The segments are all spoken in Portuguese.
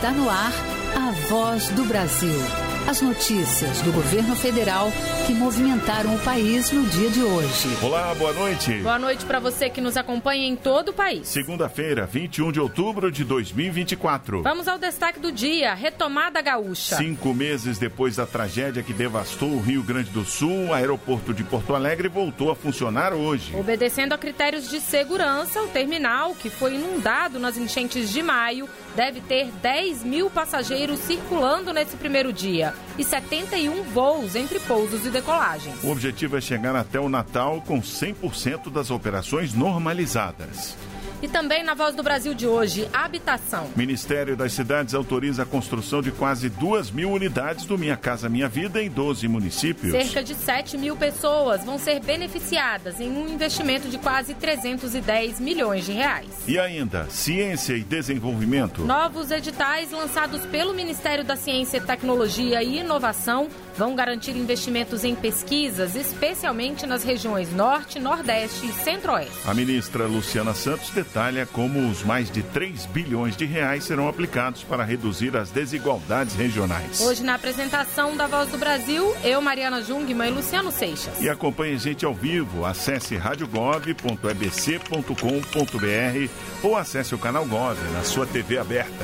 Está no ar a Voz do Brasil. As notícias do governo federal que movimentaram o país no dia de hoje. Olá, boa noite. Boa noite para você que nos acompanha em todo o país. Segunda-feira, 21 de outubro de 2024. Vamos ao destaque do dia, retomada gaúcha. 5 meses depois da tragédia que devastou o Rio Grande do Sul, o aeroporto de Porto Alegre voltou a funcionar hoje. Obedecendo a critérios de segurança, o terminal, que foi inundado nas enchentes de maio, deve ter 10 mil passageiros circulando nesse primeiro dia e 71 voos entre pousos e decolagens. O objetivo é chegar até o Natal com 100% das operações normalizadas. E também na Voz do Brasil de hoje, habitação. O Ministério das Cidades autoriza a construção de quase 2.000 unidades do Minha Casa Minha Vida em 12 municípios. Cerca de 7 mil pessoas vão ser beneficiadas em um investimento de quase 310 milhões de reais. E ainda, ciência e desenvolvimento. Novos editais lançados pelo Ministério da Ciência, Tecnologia e Inovação vão garantir investimentos em pesquisas, especialmente nas regiões Norte, Nordeste e Centro-Oeste. A ministra Luciana Santos detalha como os mais de 3 bilhões de reais serão aplicados para reduzir as desigualdades regionais. Hoje, na apresentação da Voz do Brasil, eu, Mariana Jungmann e Luciano Seixas. E acompanhe a gente ao vivo. Acesse radiogov.ebc.com.br ou acesse o canal Gov na sua TV aberta.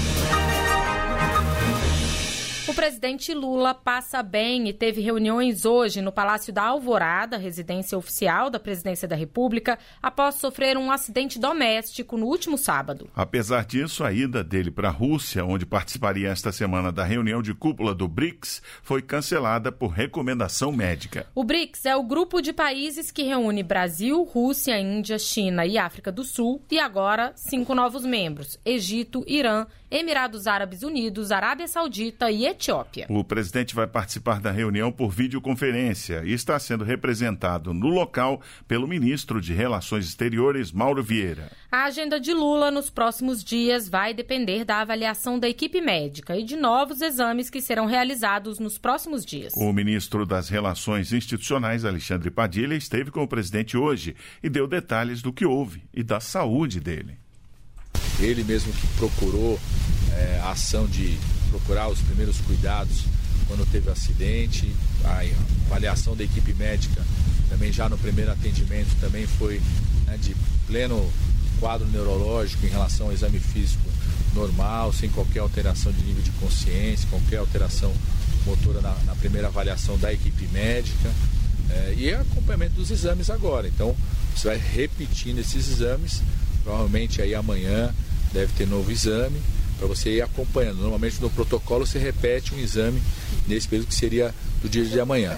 O presidente Lula passa bem e teve reuniões hoje no Palácio da Alvorada, residência oficial da Presidência da República, após sofrer um acidente doméstico no último sábado. Apesar disso, a ida dele para a Rússia, onde participaria esta semana da reunião de cúpula do BRICS, foi cancelada por recomendação médica. O BRICS é o grupo de países que reúne Brasil, Rússia, Índia, China e África do Sul e agora 5 novos membros: Egito, Irã, Emirados Árabes Unidos, Arábia Saudita e Etiópia. O presidente vai participar da reunião por videoconferência e está sendo representado no local pelo ministro de Relações Exteriores, Mauro Vieira. A agenda de Lula nos próximos dias vai depender da avaliação da equipe médica e de novos exames que serão realizados nos próximos dias. O ministro das Relações Institucionais, Alexandre Padilha, esteve com o presidente hoje e deu detalhes do que houve e da saúde dele. Ele mesmo que procurou a ação de procurar os primeiros cuidados quando teve o acidente, a avaliação da equipe médica também já no primeiro atendimento também foi de pleno quadro neurológico em relação ao exame físico normal, sem qualquer alteração de nível de consciência, qualquer alteração motora na primeira avaliação da equipe médica e acompanhamento dos exames agora. Então você vai repetindo esses exames, provavelmente aí amanhã deve ter novo exame para você ir acompanhando. Normalmente no protocolo você repete um exame nesse período que seria do dia de amanhã.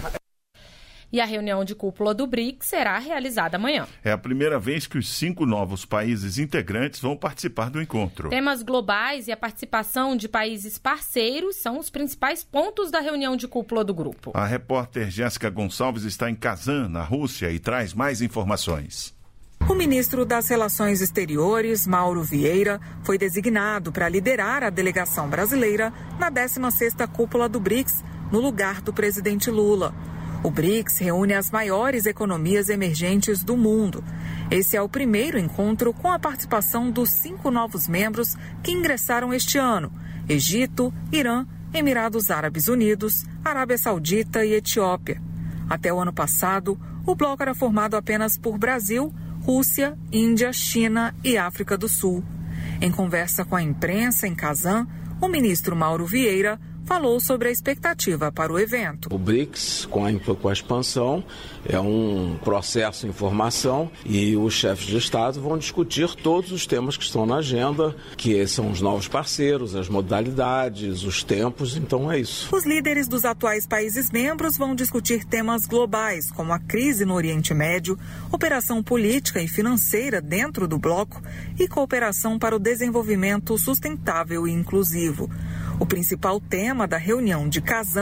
E a reunião de cúpula do BRICS será realizada amanhã. É a primeira vez que os 5 novos países integrantes vão participar do encontro. Temas globais e a participação de países parceiros são os principais pontos da reunião de cúpula do grupo. A repórter Jéssica Gonçalves está em Kazan, na Rússia, e traz mais informações. O ministro das Relações Exteriores, Mauro Vieira, foi designado para liderar a delegação brasileira na 16ª cúpula do BRICS, no lugar do presidente Lula. O BRICS reúne as maiores economias emergentes do mundo. Esse é o primeiro encontro com a participação dos 5 novos membros que ingressaram este ano: Egito, Irã, Emirados Árabes Unidos, Arábia Saudita e Etiópia. Até o ano passado, o bloco era formado apenas por Brasil, Rússia, Índia, China e África do Sul. Em conversa com a imprensa em Kazan, o ministro Mauro Vieira falou sobre a expectativa para o evento. O BRICS, com a expansão, é um processo em formação e os chefes de Estado vão discutir todos os temas que estão na agenda, que são os novos parceiros, as modalidades, os tempos, então é isso. Os líderes dos atuais países membros vão discutir temas globais, como a crise no Oriente Médio, operação política e financeira dentro do bloco e cooperação para o desenvolvimento sustentável e inclusivo. O principal tema da reunião de Kazan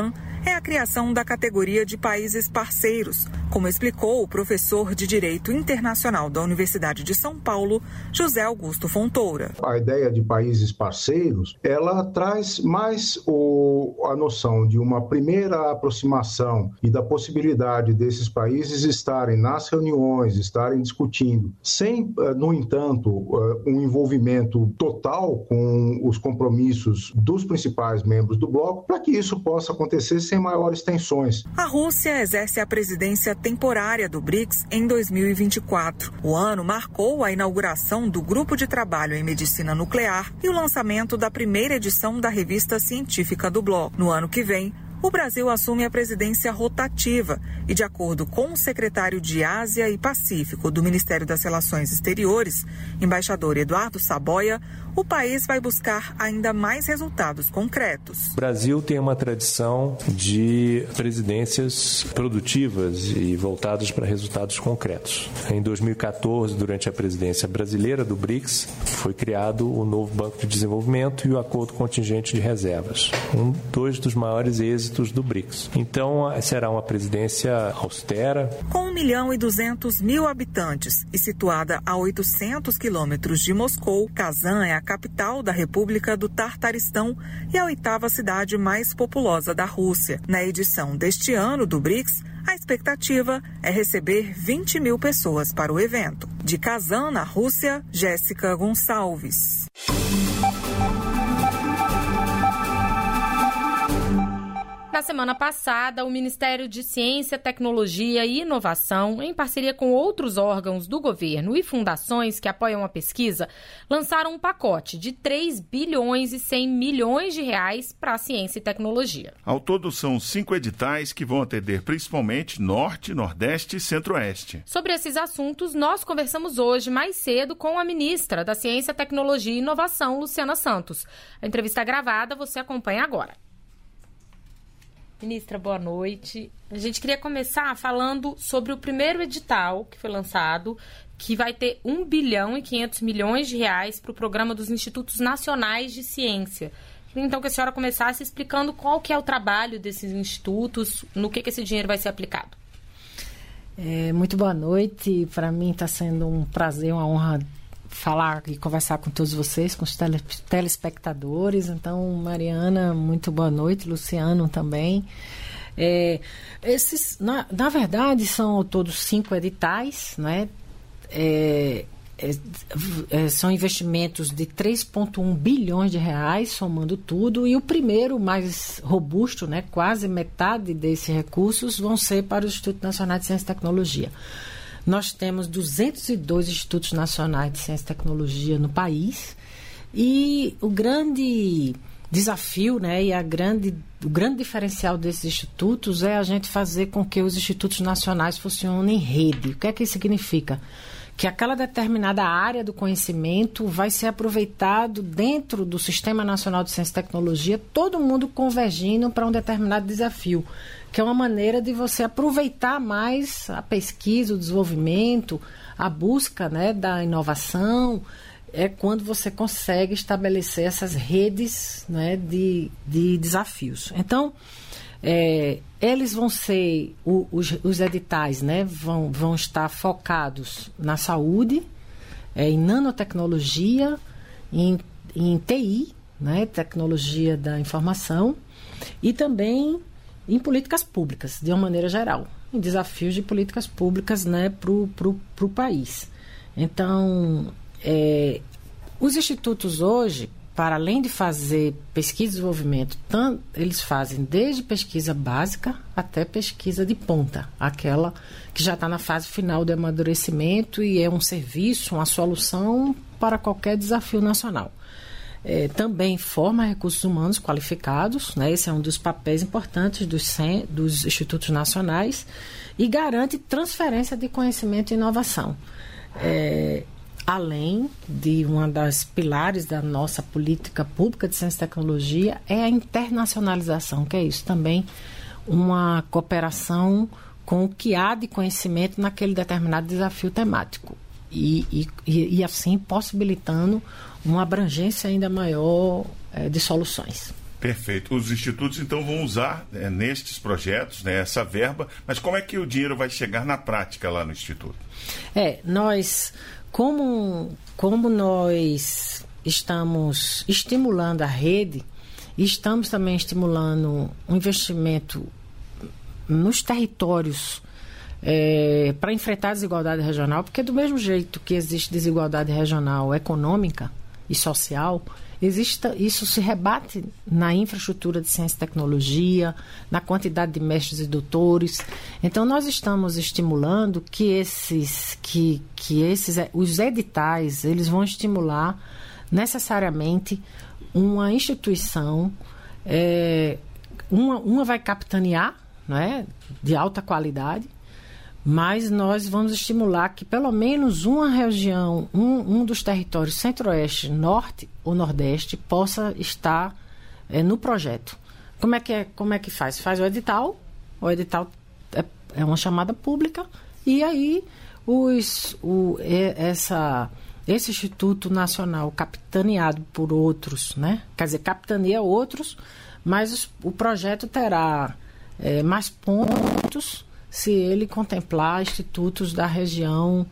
é a criação da categoria de países parceiros, como explicou o professor de Direito Internacional da Universidade de São Paulo, José Augusto Fontoura. A ideia de países parceiros, ela traz mais a noção de uma primeira aproximação e da possibilidade desses países estarem nas reuniões, estarem discutindo, sem, no entanto, um envolvimento total com os compromissos dos principais membros do bloco, para que isso possa acontecer sem maiores tensões. A Rússia exerce a presidência temporária do BRICS em 2024. O ano marcou a inauguração do Grupo de Trabalho em Medicina Nuclear e o lançamento da primeira edição da revista científica do bloco. No ano que vem, o Brasil assume a presidência rotativa e, de acordo com o secretário de Ásia e Pacífico do Ministério das Relações Exteriores, embaixador Eduardo Saboia, o país vai buscar ainda mais resultados concretos. O Brasil tem uma tradição de presidências produtivas e voltadas para resultados concretos. Em 2014, durante a presidência brasileira do BRICS, foi criado o novo Banco de Desenvolvimento e o Acordo Contingente de Reservas, dois dos maiores êxitos do BRICS. Então, será uma presidência austera. Com 1.200.000 habitantes e situada a 800 quilômetros de Moscou, Kazan é a capital da República do Tartaristão e a 8ª cidade mais populosa da Rússia. Na edição deste ano do BRICS, a expectativa é receber 20.000 pessoas para o evento. De Kazan, na Rússia, Jéssica Gonçalves. Na semana passada, o Ministério de Ciência, Tecnologia e Inovação, em parceria com outros órgãos do governo e fundações que apoiam a pesquisa, lançaram um pacote de 3 bilhões e 100 milhões de reais para a ciência e tecnologia. Ao todo, são 5 editais que vão atender principalmente Norte, Nordeste e Centro-Oeste. Sobre esses assuntos, nós conversamos hoje mais cedo com a ministra da Ciência, Tecnologia e Inovação, Luciana Santos. A entrevista gravada você acompanha agora. Ministra, boa noite. A gente queria começar falando sobre o primeiro edital que foi lançado, que vai ter 1 bilhão e 500 milhões de reais para o programa dos Institutos Nacionais de Ciência. Queria então que a senhora começasse explicando qual que é o trabalho desses institutos, no que esse dinheiro vai ser aplicado. Muito boa noite. Para mim está sendo um prazer, uma honra falar e conversar com todos vocês, com os telespectadores. Então, Mariana, muito boa noite, Luciano também. Esses, na verdade, são ao todo 5 editais, né? São investimentos de 3,1 bilhões de reais, somando tudo, e o primeiro, mais robusto, né? Quase metade desses recursos vão ser para o Instituto Nacional de Ciência e Tecnologia. Nós temos 202 institutos nacionais de ciência e tecnologia no país e o grande desafio, né, e o grande diferencial desses institutos é a gente fazer com que os institutos nacionais funcionem em rede. O que é que isso significa? Que aquela determinada área do conhecimento vai ser aproveitado dentro do Sistema Nacional de Ciência e Tecnologia, todo mundo convergindo para um determinado desafio, que é uma maneira de você aproveitar mais a pesquisa, o desenvolvimento, a busca, né, da inovação, é quando você consegue estabelecer essas redes, né, de desafios. Então, eles vão ser, os editais, né, vão estar focados na saúde, em nanotecnologia, em TI, né, tecnologia da informação, e também em políticas públicas, de uma maneira geral, em desafios de políticas públicas, né, para o país. Então, os institutos hoje, para além de fazer pesquisa e desenvolvimento, eles fazem desde pesquisa básica até pesquisa de ponta, aquela que já está na fase final do amadurecimento e é um serviço, uma solução para qualquer desafio nacional. Também forma recursos humanos qualificados, né? Esse é um dos papéis importantes dos institutos nacionais, e garante transferência de conhecimento e inovação. Além de uma das pilares da nossa política pública de ciência e tecnologia, é a internacionalização, que é isso também, uma cooperação com o que há de conhecimento naquele determinado desafio temático. E assim possibilitando uma abrangência ainda maior de soluções. Perfeito. Os institutos, então, vão usar nestes projetos, né, essa verba, mas como é que o dinheiro vai chegar na prática lá no Instituto? Nós, como nós estamos estimulando a rede, e estamos também estimulando um investimento nos territórios para enfrentar a desigualdade regional, porque do mesmo jeito que existe desigualdade regional econômica e social, isso se rebate na infraestrutura de ciência e tecnologia, na quantidade de mestres e doutores. Então, nós estamos estimulando que os editais, eles vão estimular necessariamente uma instituição, uma vai capitanear, né, de alta qualidade, mas nós vamos estimular que pelo menos uma região, um dos territórios centro-oeste, norte ou nordeste, possa estar no projeto. Como é que faz? Faz o edital é uma chamada pública, e aí esse Instituto Nacional, capitaneado por outros, né? Quer dizer, capitaneia outros, mas o projeto terá mais pontos se ele contemplar institutos da região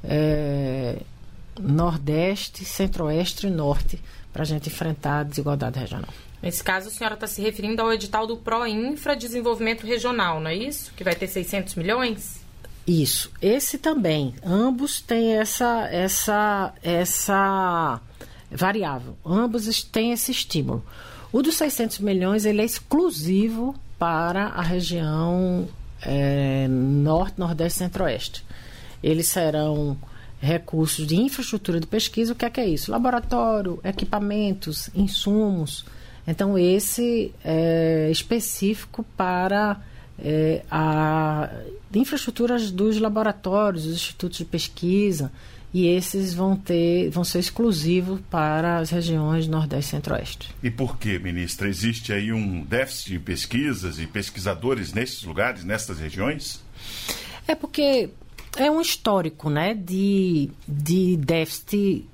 Nordeste, Centro-Oeste e Norte, para a gente enfrentar a desigualdade regional. Nesse caso, a senhora está se referindo ao edital do PROINFRA Desenvolvimento Regional, não é isso? Que vai ter 600 milhões? Isso. Esse também. Ambos têm essa variável. Ambos têm esse estímulo. O dos 600 milhões, ele é exclusivo para a região Norte, Nordeste e Centro-Oeste. Eles serão recursos de infraestrutura de pesquisa. O que é isso? Laboratório, equipamentos, insumos. Então, esse é específico para a infraestruturas dos laboratórios, dos institutos de pesquisa, e esses vão ser exclusivos para as regiões Nordeste e Centro-Oeste. E por que, ministra? Existe aí um déficit de pesquisas e pesquisadores nesses lugares, nessas regiões? É porque é um histórico, né, de déficit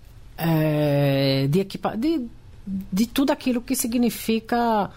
de tudo aquilo que significa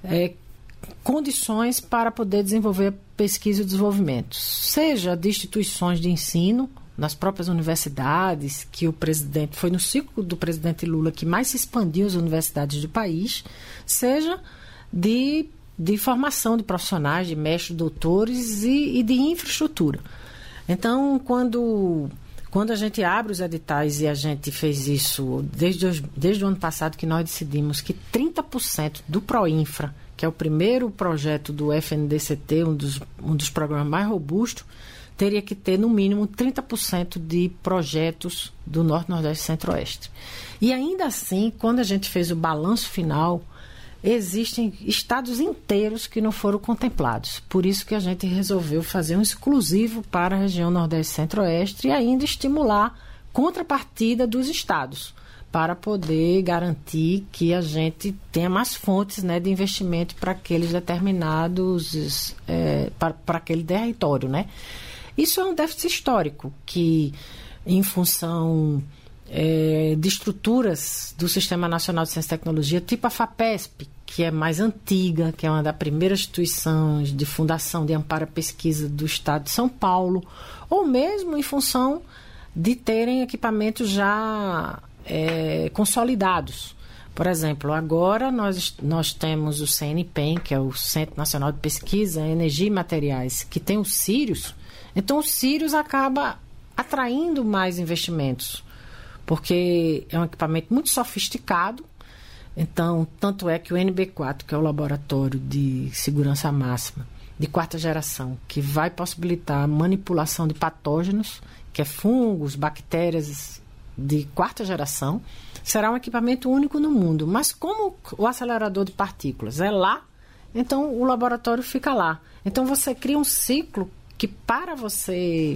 condições para poder desenvolver pesquisa e desenvolvimento, seja de instituições de ensino, nas próprias universidades, que o presidente, foi no ciclo do presidente Lula que mais se expandiu as universidades do país, seja de formação de profissionais, de mestres, doutores e de infraestrutura. Então, quando a gente abre os editais, e a gente fez isso desde o ano passado, que nós decidimos que 30% do PROINFRA, que é o primeiro projeto do FNDCT, um dos programas mais robustos, teria que ter, no mínimo, 30% de projetos do Norte, Nordeste e Centro-Oeste. E ainda assim, quando a gente fez o balanço final, existem estados inteiros que não foram contemplados. Por isso que a gente resolveu fazer um exclusivo para a região Nordeste e Centro-Oeste e ainda estimular contrapartida dos estados, para poder garantir que a gente tenha mais fontes, né, de investimento para aqueles determinados, para aquele território, né? Isso é um déficit histórico que, em função de estruturas do Sistema Nacional de Ciência e Tecnologia, tipo a FAPESP, que é mais antiga, que é uma das primeiras instituições de fundação de amparo à pesquisa do Estado de São Paulo, ou mesmo em função de terem equipamentos já consolidados. Por exemplo, agora nós temos o CNPEM, que é o Centro Nacional de Pesquisa em Energia e Materiais, que tem o Sirius. Então, o Sirius acaba atraindo mais investimentos, porque é um equipamento muito sofisticado. Então, tanto é que o NB4, que é o Laboratório de Segurança Máxima de quarta geração, que vai possibilitar a manipulação de patógenos, que é fungos, bactérias de quarta geração, será um equipamento único no mundo. Mas como o acelerador de partículas é lá, então o laboratório fica lá. Então, você cria um ciclo que, para você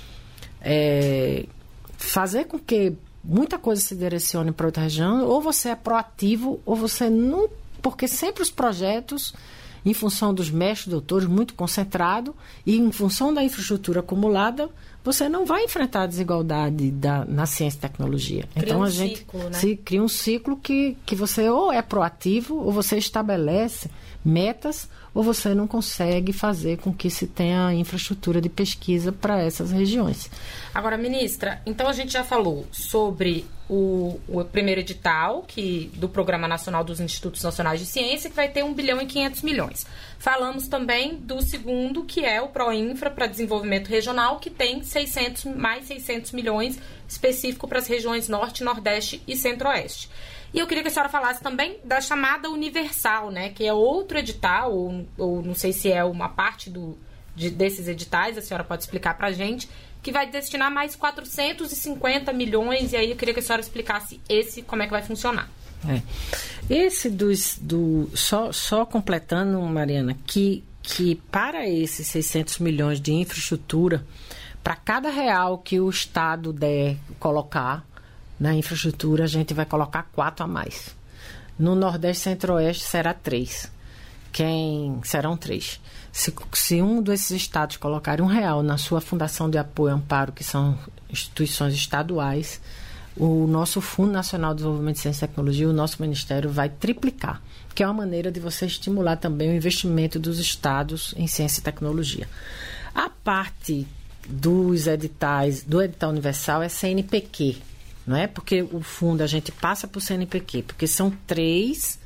fazer com que muita coisa se direcione para outra região, ou você é proativo, ou você não... Porque sempre os projetos, em função dos mestres doutores muito concentrado e em função da infraestrutura acumulada, você não vai enfrentar a desigualdade na ciência e tecnologia. Então a gente cria um ciclo que você ou é proativo, ou você estabelece metas, ou você não consegue fazer com que se tenha infraestrutura de pesquisa para essas regiões. Agora, ministra, então a gente já falou sobre o primeiro edital do Programa Nacional dos Institutos Nacionais de Ciência, que vai ter 1 bilhão e 500 milhões. Falamos também do segundo, que é o PROINFRA para Desenvolvimento Regional, que tem mais 600 milhões específico para as regiões Norte, Nordeste e Centro-Oeste. E eu queria que a senhora falasse também da chamada Universal, né, que é outro edital, ou não sei se é uma parte desses editais, a senhora pode explicar para a gente, que vai destinar mais 450 milhões, e aí eu queria que a senhora explicasse como é que vai funcionar. Esse só completando, Mariana, que para esses 600 milhões de infraestrutura, para cada real que o Estado der colocar na infraestrutura, a gente vai colocar 4 a mais. No Nordeste e Centro-Oeste será 3. Serão 3. Se um desses estados colocar R$1 na sua Fundação de Apoio e Amparo, que são instituições estaduais, o nosso Fundo Nacional de Desenvolvimento de Ciência e Tecnologia, o nosso Ministério, vai triplicar, que é uma maneira de você estimular também o investimento dos estados em ciência e tecnologia. A parte dos editais, do edital universal, é CNPq, não é? Porque o fundo a gente passa para o CNPq, porque são 3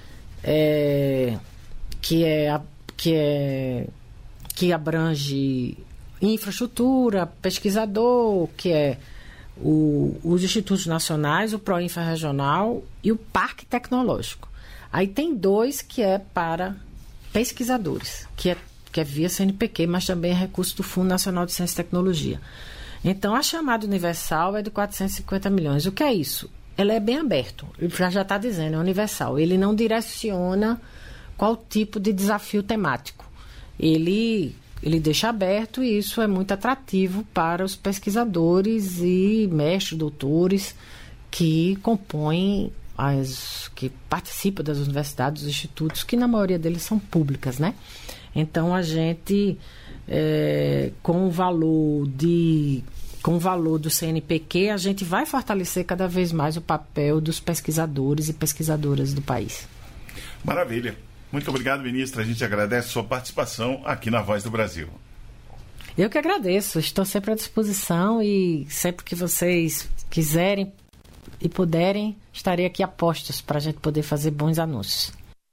que abrange infraestrutura, pesquisador, que é os institutos nacionais, o PROINFRA regional e o Parque Tecnológico. Aí tem 2 que é para pesquisadores, que é via CNPq, mas também é recurso do Fundo Nacional de Ciência e Tecnologia. Então, a chamada universal é de 450 milhões. O que é isso? Ela é bem aberto. Ele já está dizendo, é universal. Ele não direciona qual tipo de desafio temático. Ele deixa aberto, e isso é muito atrativo para os pesquisadores e mestres, doutores que compõem, que participam das universidades, dos institutos, que na maioria deles são públicas, né? Então, a gente, com o valor do CNPq, a gente vai fortalecer cada vez mais o papel dos pesquisadores e pesquisadoras do país. Maravilha. Muito obrigado, ministra. A gente agradece a sua participação aqui na Voz do Brasil. Eu que agradeço. Estou sempre à disposição e sempre que vocês quiserem e puderem, estarei aqui a postos para a gente poder fazer bons anúncios.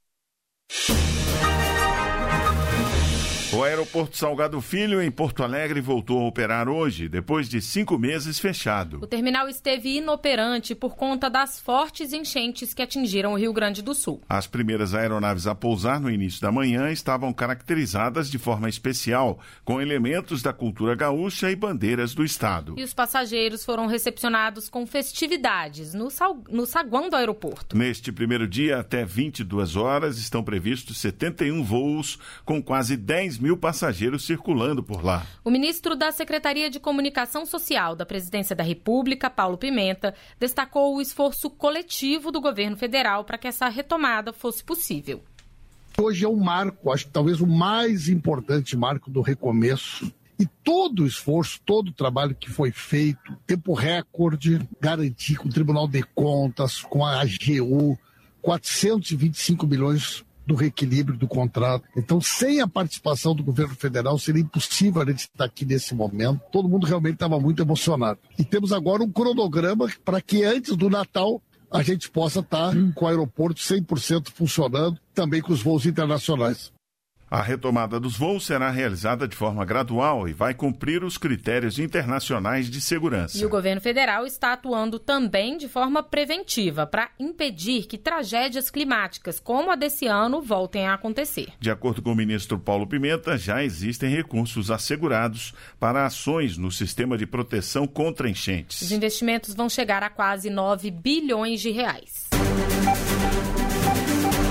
O aeroporto Salgado Filho, em Porto Alegre, voltou a operar hoje, depois de 5 meses fechado. O terminal esteve inoperante por conta das fortes enchentes que atingiram o Rio Grande do Sul. As primeiras aeronaves a pousar no início da manhã estavam caracterizadas de forma especial, com elementos da cultura gaúcha e bandeiras do estado. E os passageiros foram recepcionados com festividades no saguão do aeroporto. Neste primeiro dia, até 22 horas, estão previstos 71 voos, com quase 10 mil passageiros circulando por lá. O ministro da Secretaria de Comunicação Social da Presidência da República, Paulo Pimenta, destacou o esforço coletivo do governo federal para que essa retomada fosse possível. Hoje é um marco, acho que talvez o mais importante marco do recomeço. E todo o esforço, todo o trabalho que foi feito, tempo recorde, garantir com o Tribunal de Contas, com a AGU, 425 milhões do reequilíbrio do contrato. Então, sem a participação do governo federal, seria impossível a gente estar aqui nesse momento. Todo mundo realmente estava muito emocionado. E temos agora um cronograma para que antes do Natal a gente possa estar com o aeroporto 100% funcionando, também com os voos internacionais. A retomada dos voos será realizada de forma gradual e vai cumprir os critérios internacionais de segurança. E o governo federal está atuando também de forma preventiva para impedir que tragédias climáticas como a desse ano voltem a acontecer. De acordo com o ministro Paulo Pimenta, já existem recursos assegurados para ações no sistema de proteção contra enchentes. Os investimentos vão chegar a quase 9 bilhões de reais. O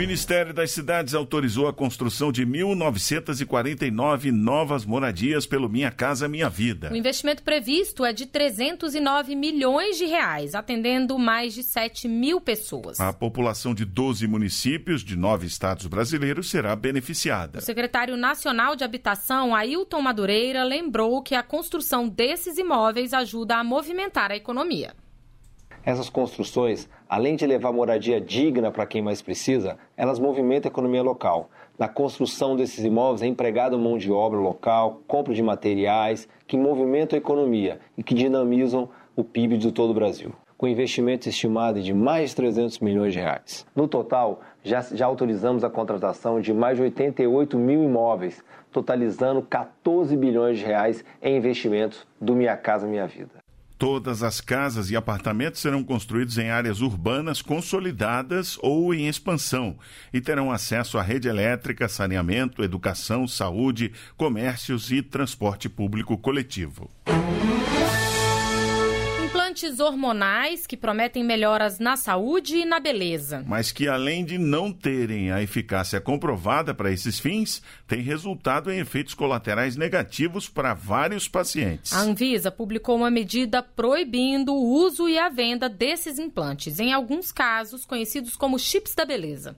O Ministério das Cidades autorizou a construção de 1.949 novas moradias pelo Minha Casa Minha Vida. O investimento previsto é de 309 milhões de reais, atendendo mais de 7 mil pessoas. A população de 12 municípios de 9 estados brasileiros será beneficiada. O secretário nacional de Habitação, Ailton Madureira, lembrou que a construção desses imóveis ajuda a movimentar a economia. Essas construções, além de levar moradia digna para quem mais precisa, elas movimentam a economia local. Na construção desses imóveis é empregada mão de obra local, compra de materiais, que movimentam a economia e que dinamizam o PIB de todo o Brasil, com investimento estimado de mais de 300 milhões de reais. No total, já autorizamos a contratação de mais de 88 mil imóveis, totalizando 14 bilhões de reais em investimentos do Minha Casa Minha Vida. Todas as casas e apartamentos serão construídos em áreas urbanas consolidadas ou em expansão e terão acesso à rede elétrica, saneamento, educação, saúde, comércios e transporte público coletivo. Implantes hormonais que prometem melhoras na saúde e na beleza. Mas que, além de não terem a eficácia comprovada para esses fins, têm resultado em efeitos colaterais negativos para vários pacientes. A Anvisa publicou uma medida proibindo o uso e a venda desses implantes, em alguns casos conhecidos como chips da beleza.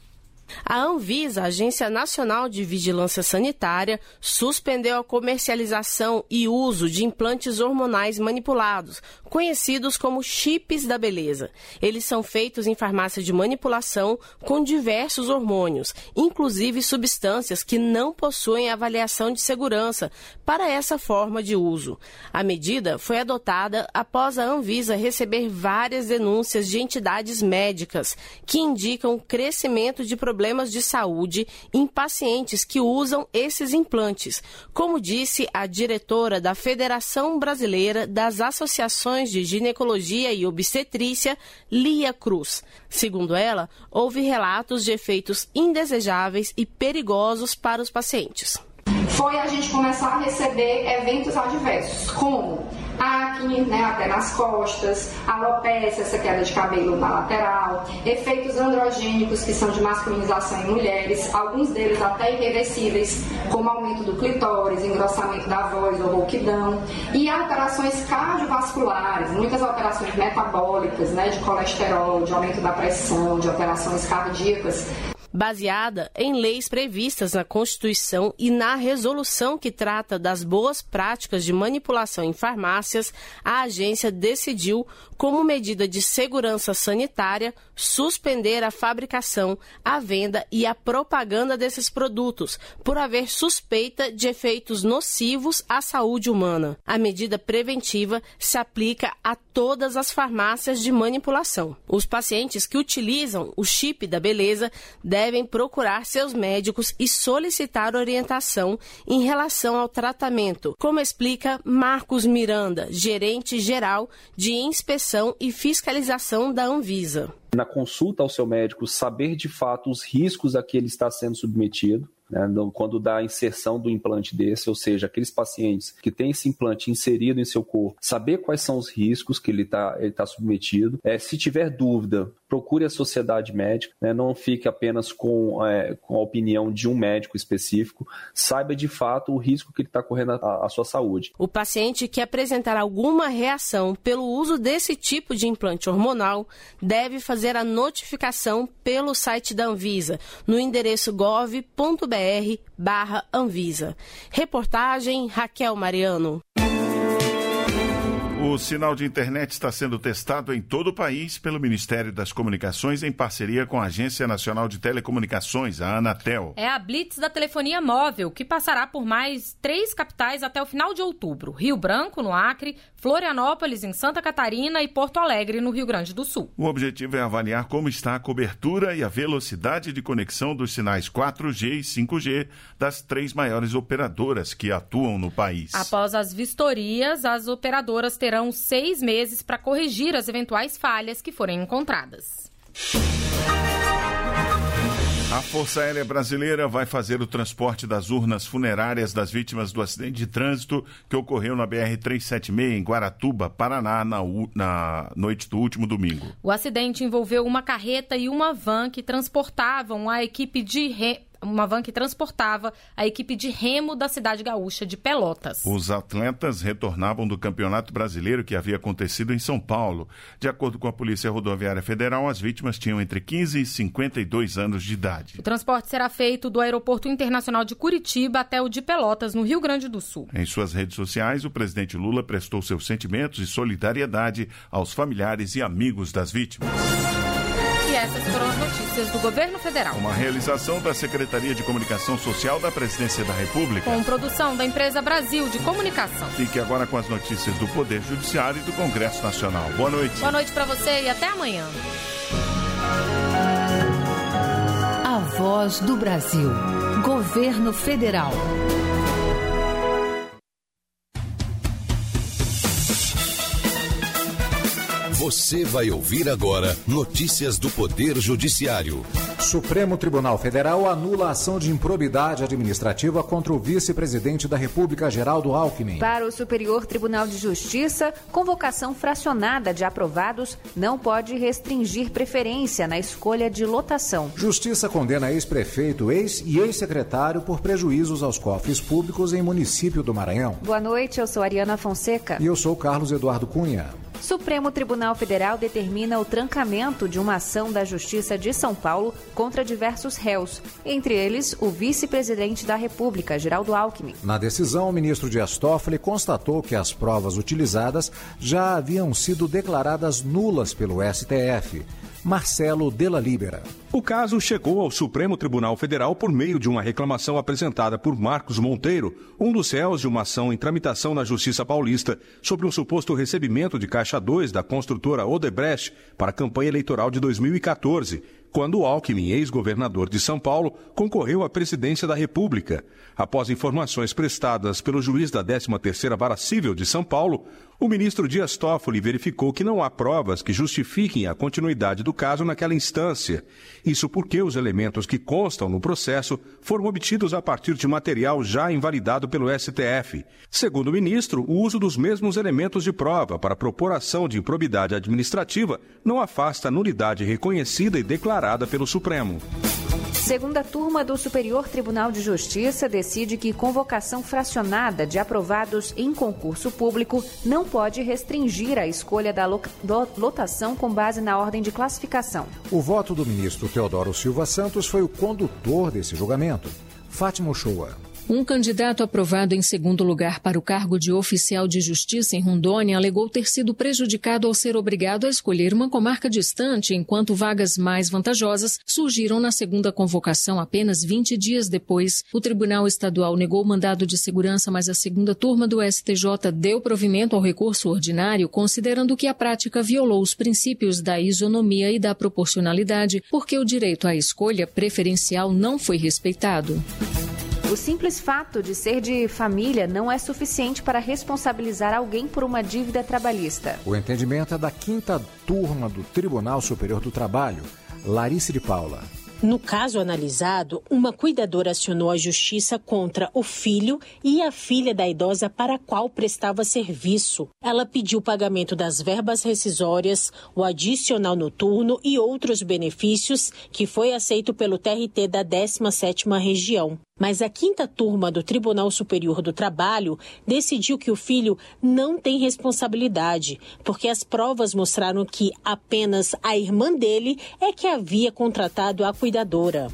A Anvisa, Agência Nacional de Vigilância Sanitária, suspendeu a comercialização e uso de implantes hormonais manipulados, conhecidos como chips da beleza. Eles são feitos em farmácia de manipulação com diversos hormônios, inclusive substâncias que não possuem avaliação de segurança para essa forma de uso. A medida foi adotada após a Anvisa receber várias denúncias de entidades médicas que indicam crescimento de problemas de saúde em pacientes que usam esses implantes, como disse a diretora da Federação Brasileira das Associações de Ginecologia e Obstetrícia, Lia Cruz. Segundo ela, houve relatos de efeitos indesejáveis e perigosos para os pacientes. Foi a gente começar a receber eventos adversos, como acne, até nas costas, alopecia, essa queda de cabelo na lateral, efeitos androgênicos que são de masculinização em mulheres, alguns deles até irreversíveis, como aumento do clitóris, engrossamento da voz ou rouquidão, e alterações cardiovasculares, muitas alterações metabólicas, de colesterol, de aumento da pressão, de alterações cardíacas. Baseada em leis previstas na Constituição e na resolução que trata das boas práticas de manipulação em farmácias, a agência decidiu, como medida de segurança sanitária, suspender a fabricação, a venda e a propaganda desses produtos, por haver suspeita de efeitos nocivos à saúde humana. A medida preventiva se aplica a todas as farmácias de manipulação. Os pacientes que utilizam o chip da beleza devem procurar seus médicos e solicitar orientação em relação ao tratamento, como explica Marcos Miranda, gerente geral de inspeção e fiscalização da Anvisa. Na consulta ao seu médico, saber de fato os riscos a que ele está sendo submetido, quando dá a inserção do implante desse, ou seja, aqueles pacientes que têm esse implante inserido em seu corpo, saber quais são os riscos que ele tá submetido. Se tiver dúvida, procure a sociedade médica, não fique apenas com a opinião de um médico específico, saiba de fato o risco que ele está correndo à sua saúde. O paciente que apresentar alguma reação pelo uso desse tipo de implante hormonal deve fazer a notificação pelo site da Anvisa, no endereço gov.br/Anvisa. Reportagem Raquel Mariano. O sinal de internet está sendo testado em todo o país pelo Ministério das Comunicações em parceria com a Agência Nacional de Telecomunicações, a Anatel. É a Blitz da telefonia móvel, que passará por mais 3 capitais até o final de outubro. Rio Branco, no Acre, Florianópolis, em Santa Catarina e Porto Alegre, no Rio Grande do Sul. O objetivo é avaliar como está a cobertura e a velocidade de conexão dos sinais 4G e 5G das 3 maiores operadoras que atuam no país. Após as vistorias, as operadoras terão 6 meses para corrigir as eventuais falhas que forem encontradas. A Força Aérea Brasileira vai fazer o transporte das urnas funerárias das vítimas do acidente de trânsito que ocorreu na BR-376 em Guaratuba, Paraná, na noite do último domingo. O acidente envolveu uma carreta e uma van que transportavam a equipe de remo da cidade gaúcha de Pelotas. Os atletas retornavam do Campeonato Brasileiro que havia acontecido em São Paulo. De acordo com a Polícia Rodoviária Federal, as vítimas tinham entre 15 e 52 anos de idade. O transporte será feito do Aeroporto Internacional de Curitiba até o de Pelotas, no Rio Grande do Sul. Em suas redes sociais, o presidente Lula prestou seus sentimentos e solidariedade aos familiares e amigos das vítimas. E essas foram as notícias do Governo Federal. Uma realização da Secretaria de Comunicação Social da Presidência da República. Com produção da Empresa Brasil de Comunicação. Fique agora com as notícias do Poder Judiciário e do Congresso Nacional. Boa noite. Boa noite para você e até amanhã. A Voz do Brasil. Governo Federal. Você vai ouvir agora notícias do Poder Judiciário. Supremo Tribunal Federal anula a ação de improbidade administrativa contra o vice-presidente da República, Geraldo Alckmin. Para o Superior Tribunal de Justiça, convocação fracionada de aprovados não pode restringir preferência na escolha de lotação. Justiça condena ex-prefeito, e ex-secretário por prejuízos aos cofres públicos em município do Maranhão. Boa noite, eu sou Ariana Fonseca. E eu sou Carlos Eduardo Cunha. Supremo Tribunal Federal determina o trancamento de uma ação da Justiça de São Paulo contra diversos réus, entre eles o vice-presidente da República, Geraldo Alckmin. Na decisão, o ministro Dias Toffoli constatou que as provas utilizadas já haviam sido declaradas nulas pelo STF. Marcelo Della Libera. O caso chegou ao Supremo Tribunal Federal por meio de uma reclamação apresentada por Marcos Monteiro, um dos réus de uma ação em tramitação na Justiça Paulista, sobre um suposto recebimento de Caixa 2 da construtora Odebrecht para a campanha eleitoral de 2014, quando Alckmin, ex-governador de São Paulo, concorreu à presidência da República. Após informações prestadas pelo juiz da 13ª Vara Cível de São Paulo, o ministro Dias Toffoli verificou que não há provas que justifiquem a continuidade do caso naquela instância. Isso porque os elementos que constam no processo foram obtidos a partir de material já invalidado pelo STF. Segundo o ministro, o uso dos mesmos elementos de prova para propor ação de improbidade administrativa não afasta a nulidade reconhecida e declarada pelo Supremo. Segunda turma do Superior Tribunal de Justiça decide que convocação fracionada de aprovados em concurso público não pode restringir a escolha da lotação com base na ordem de classificação. O voto do ministro Teodoro Silva Santos foi o condutor desse julgamento. Fátima Uchoa. Um candidato aprovado em segundo lugar para o cargo de oficial de justiça em Rondônia alegou ter sido prejudicado ao ser obrigado a escolher uma comarca distante, enquanto vagas mais vantajosas surgiram na segunda convocação apenas 20 dias depois. O Tribunal Estadual negou o mandado de segurança, mas a segunda turma do STJ deu provimento ao recurso ordinário, considerando que a prática violou os princípios da isonomia e da proporcionalidade, porque o direito à escolha preferencial não foi respeitado. O simples fato de ser de família não é suficiente para responsabilizar alguém por uma dívida trabalhista. O entendimento é da 5ª turma do Tribunal Superior do Trabalho, Larice de Paula. No caso analisado, uma cuidadora acionou a justiça contra o filho e a filha da idosa para a qual prestava serviço. Ela pediu o pagamento das verbas rescisórias, o adicional noturno e outros benefícios que foi aceito pelo TRT da 17ª Região. Mas a 5ª turma do Tribunal Superior do Trabalho decidiu que o filho não tem responsabilidade, porque as provas mostraram que apenas a irmã dele é que havia contratado a cuidadora.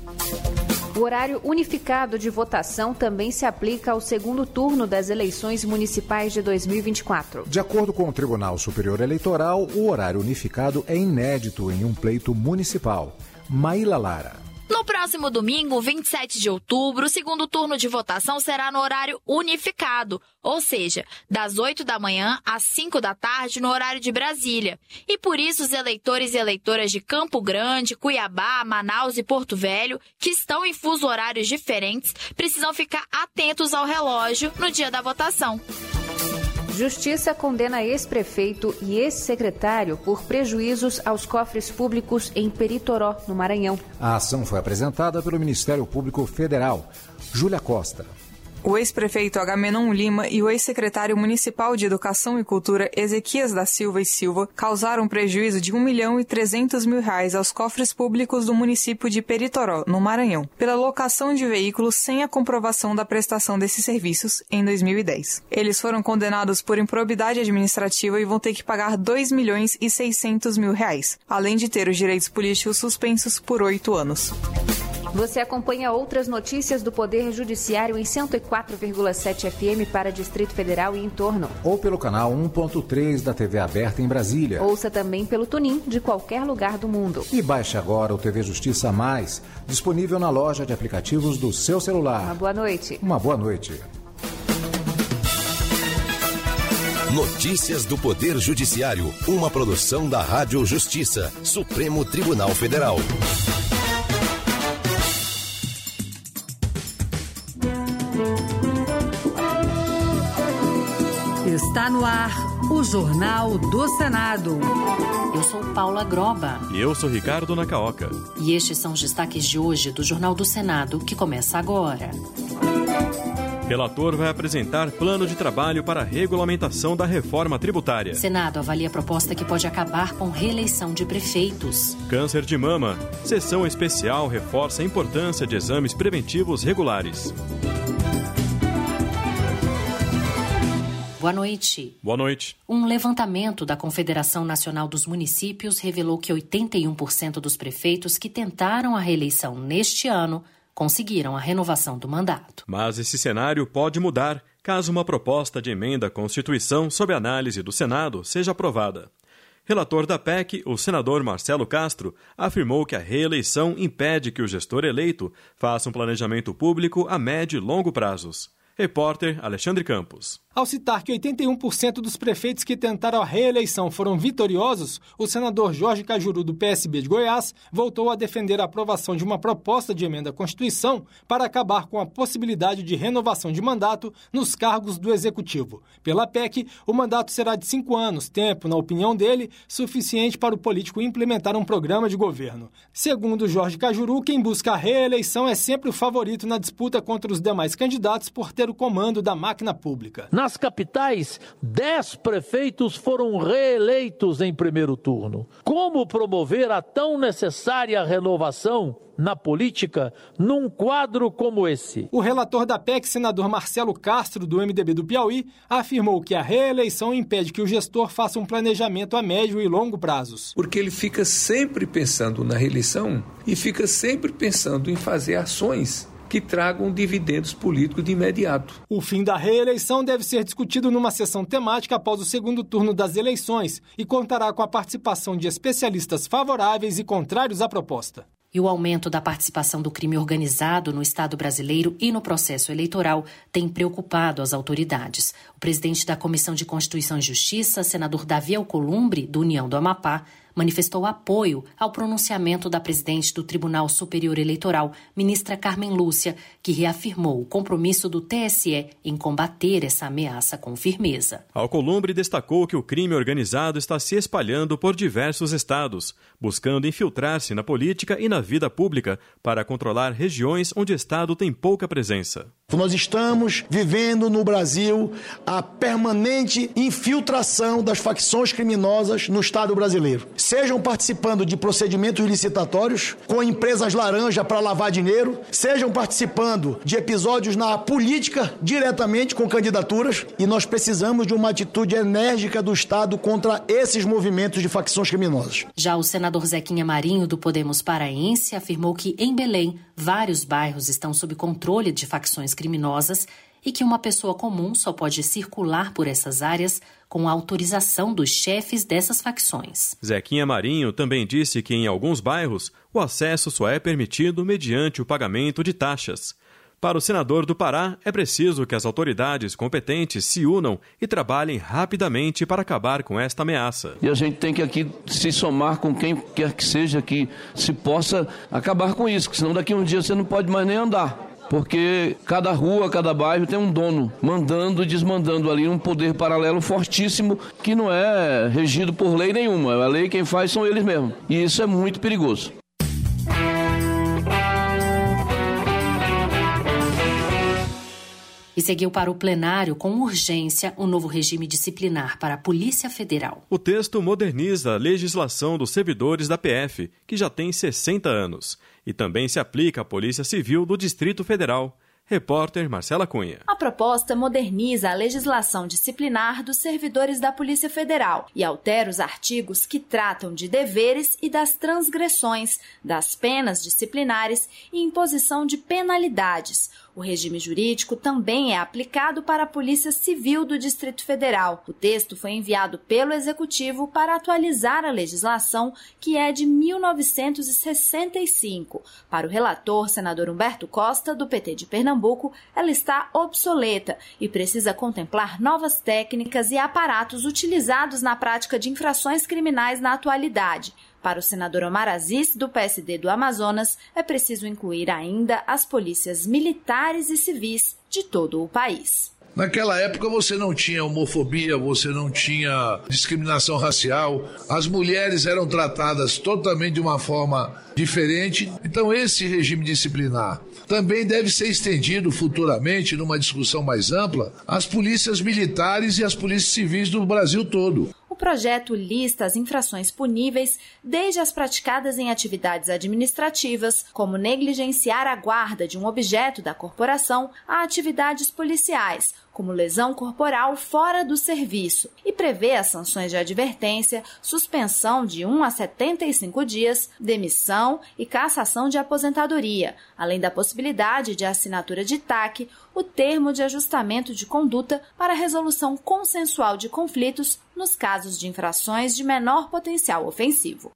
O horário unificado de votação também se aplica ao segundo turno das eleições municipais de 2024. De acordo com o Tribunal Superior Eleitoral, o horário unificado é inédito em um pleito municipal. Maíla Lara. No próximo domingo, 27 de outubro, o segundo turno de votação será no horário unificado, ou seja, das 8 da manhã às 5 da tarde no horário de Brasília. E por isso os eleitores e eleitoras de Campo Grande, Cuiabá, Manaus e Porto Velho, que estão em fuso horários diferentes, precisam ficar atentos ao relógio no dia da votação. Justiça condena ex-prefeito e ex-secretário por prejuízos aos cofres públicos em Peritoró, no Maranhão. A ação foi apresentada pelo Ministério Público Federal. Júlia Costa. O ex-prefeito Agamenon Lima e o ex-secretário municipal de Educação e Cultura, Ezequias da Silva e Silva, causaram prejuízo de R$1.300.000 aos cofres públicos do município de Peritoró, no Maranhão, pela locação de veículos sem a comprovação da prestação desses serviços em 2010. Eles foram condenados por improbidade administrativa e vão ter que pagar R$2.600.000, além de ter os direitos políticos suspensos por 8 anos. Você acompanha outras notícias do Poder Judiciário em 104,7 FM para Distrito Federal e entorno. Ou pelo canal 1.3 da TV aberta em Brasília. Ouça também pelo TuneIn de qualquer lugar do mundo. E baixe agora o TV Justiça Mais, disponível na loja de aplicativos do seu celular. Uma boa noite. Uma boa noite. Notícias do Poder Judiciário, uma produção da Rádio Justiça, Supremo Tribunal Federal. Está no ar o Jornal do Senado. Eu sou Paula Groba. E eu sou Ricardo Nacaoca. E estes são os destaques de hoje do Jornal do Senado, que começa agora. Relator vai apresentar plano de trabalho para a regulamentação da reforma tributária. Senado avalia a proposta que pode acabar com reeleição de prefeitos. Câncer de mama. Sessão especial reforça a importância de exames preventivos regulares. Boa noite. Boa noite. Um levantamento da Confederação Nacional dos Municípios revelou que 81% dos prefeitos que tentaram a reeleição neste ano conseguiram a renovação do mandato. Mas esse cenário pode mudar caso uma proposta de emenda à Constituição sob análise do Senado seja aprovada. Relator da PEC, o senador Marcelo Castro, afirmou que a reeleição impede que o gestor eleito faça um planejamento público a médio e longo prazos. Repórter Alexandre Campos. Ao citar que 81% dos prefeitos que tentaram a reeleição foram vitoriosos, o senador Jorge Cajuru, do PSB de Goiás, voltou a defender a aprovação de uma proposta de emenda à Constituição para acabar com a possibilidade de renovação de mandato nos cargos do Executivo. Pela PEC, o mandato será de 5 anos, tempo, na opinião dele, suficiente para o político implementar um programa de governo. Segundo Jorge Cajuru, quem busca a reeleição é sempre o favorito na disputa contra os demais candidatos por ter o comando da máquina pública. Nas capitais, 10 prefeitos foram reeleitos em primeiro turno. Como promover a tão necessária renovação na política num quadro como esse? O relator da PEC, senador Marcelo Castro, do MDB do Piauí, afirmou que a reeleição impede que o gestor faça um planejamento a médio e longo prazos. Porque ele fica sempre pensando na reeleição e fica sempre pensando em fazer ações que tragam dividendos políticos de imediato. O fim da reeleição deve ser discutido numa sessão temática após o segundo turno das eleições e contará com a participação de especialistas favoráveis e contrários à proposta. E o aumento da participação do crime organizado no Estado brasileiro e no processo eleitoral tem preocupado as autoridades. O presidente da Comissão de Constituição e Justiça, senador Davi Alcolumbre, do União do Amapá, manifestou apoio ao pronunciamento da presidente do Tribunal Superior Eleitoral, ministra Carmen Lúcia, que reafirmou o compromisso do TSE em combater essa ameaça com firmeza. Alcolumbre destacou que o crime organizado está se espalhando por diversos estados, buscando infiltrar-se na política e na vida pública para controlar regiões onde o Estado tem pouca presença. Nós estamos vivendo no Brasil a permanente infiltração das facções criminosas no Estado brasileiro. Sejam participando de procedimentos licitatórios com empresas laranja para lavar dinheiro, sejam participando de episódios na política diretamente com candidaturas, e nós precisamos de uma atitude enérgica do Estado contra esses movimentos de facções criminosas. Já o senador Zequinha Marinho, do Podemos Paraense, afirmou que em Belém vários bairros estão sob controle de facções criminosas e que uma pessoa comum só pode circular por essas áreas com a autorização dos chefes dessas facções. Zequinha Marinho também disse que em alguns bairros o acesso só é permitido mediante o pagamento de taxas. Para o senador do Pará, é preciso que as autoridades competentes se unam e trabalhem rapidamente para acabar com esta ameaça. E a gente tem que aqui se somar com quem quer que seja que se possa acabar com isso, porque senão daqui a um dia você não pode mais nem andar. porque cada rua, cada bairro tem um dono, mandando e desmandando ali um poder paralelo fortíssimo que não é regido por lei nenhuma. A lei quem faz são eles mesmos. E isso é muito perigoso. E seguiu para o plenário com urgência o novo regime disciplinar para a Polícia Federal. O texto moderniza a legislação dos servidores da PF, que já tem 60 anos, e também se aplica à Polícia Civil do Distrito Federal. Repórter Marcela Cunha. A proposta moderniza a legislação disciplinar dos servidores da Polícia Federal e altera os artigos que tratam de deveres e das transgressões, das penas disciplinares e imposição de penalidades. O regime jurídico também é aplicado para a Polícia Civil do Distrito Federal. O texto foi enviado pelo Executivo para atualizar a legislação, que é de 1965. Para o relator, senador Humberto Costa, do PT de Pernambuco, ela está obsoleta e precisa contemplar novas técnicas e aparatos utilizados na prática de infrações criminais na atualidade. Para o senador Omar Aziz, do PSD do Amazonas, é preciso incluir ainda as polícias militares e civis de todo o país. Naquela época você não tinha homofobia, você não tinha discriminação racial, as mulheres eram tratadas totalmente de uma forma diferente. Então esse regime disciplinar também deve ser estendido futuramente, numa discussão mais ampla, às polícias militares e às polícias civis do Brasil todo. O projeto lista as infrações puníveis desde as praticadas em atividades administrativas, como negligenciar a guarda de um objeto da corporação, a atividades policiais, como lesão corporal fora do serviço, e prevê as sanções de advertência, suspensão de 1 a 75 dias, demissão e cassação de aposentadoria, além da possibilidade de assinatura de TAC, o termo de ajustamento de conduta para resolução consensual de conflitos nos casos de infrações de menor potencial ofensivo.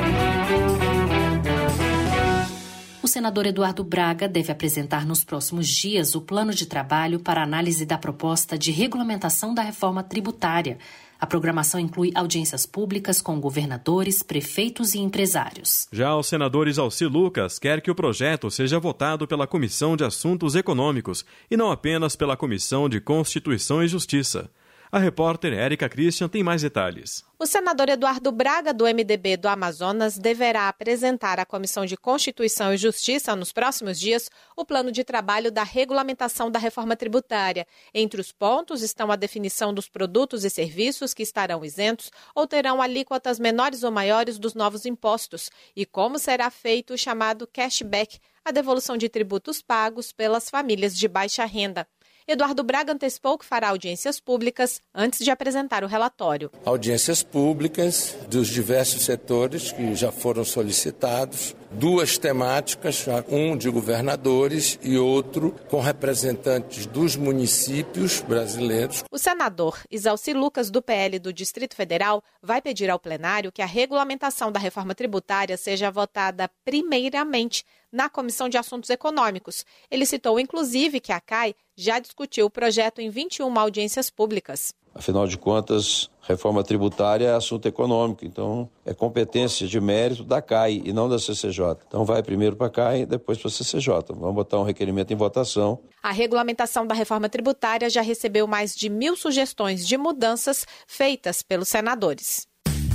O senador Eduardo Braga deve apresentar nos próximos dias o plano de trabalho para análise da proposta de regulamentação da reforma tributária. A programação inclui audiências públicas com governadores, prefeitos e empresários. Já o senador Isalci Lucas quer que o projeto seja votado pela Comissão de Assuntos Econômicos e não apenas pela Comissão de Constituição e Justiça. A repórter Érica Christian tem mais detalhes. O senador Eduardo Braga, do MDB do Amazonas, deverá apresentar à Comissão de Constituição e Justiça, nos próximos dias, o plano de trabalho da regulamentação da reforma tributária. Entre os pontos estão a definição dos produtos e serviços que estarão isentos ou terão alíquotas menores ou maiores dos novos impostos e como será feito o chamado cashback, a devolução de tributos pagos pelas famílias de baixa renda. Eduardo Braga antecipou que fará audiências públicas antes de apresentar o relatório. Audiências públicas dos diversos setores que já foram solicitados, 2 temáticas, um de governadores e outro com representantes dos municípios brasileiros. O senador Isalci Lucas, do PL do Distrito Federal, vai pedir ao plenário que a regulamentação da reforma tributária seja votada primeiramente na Comissão de Assuntos Econômicos. Ele citou, inclusive, que a CAI já discutiu o projeto em 21 audiências públicas. Afinal de contas, reforma tributária é assunto econômico, então é competência de mérito da CAI e não da CCJ. Então vai primeiro para a CAI e depois para a CCJ. Vamos botar um requerimento em votação. A regulamentação da reforma tributária já recebeu mais de 1.000 sugestões de mudanças feitas pelos senadores.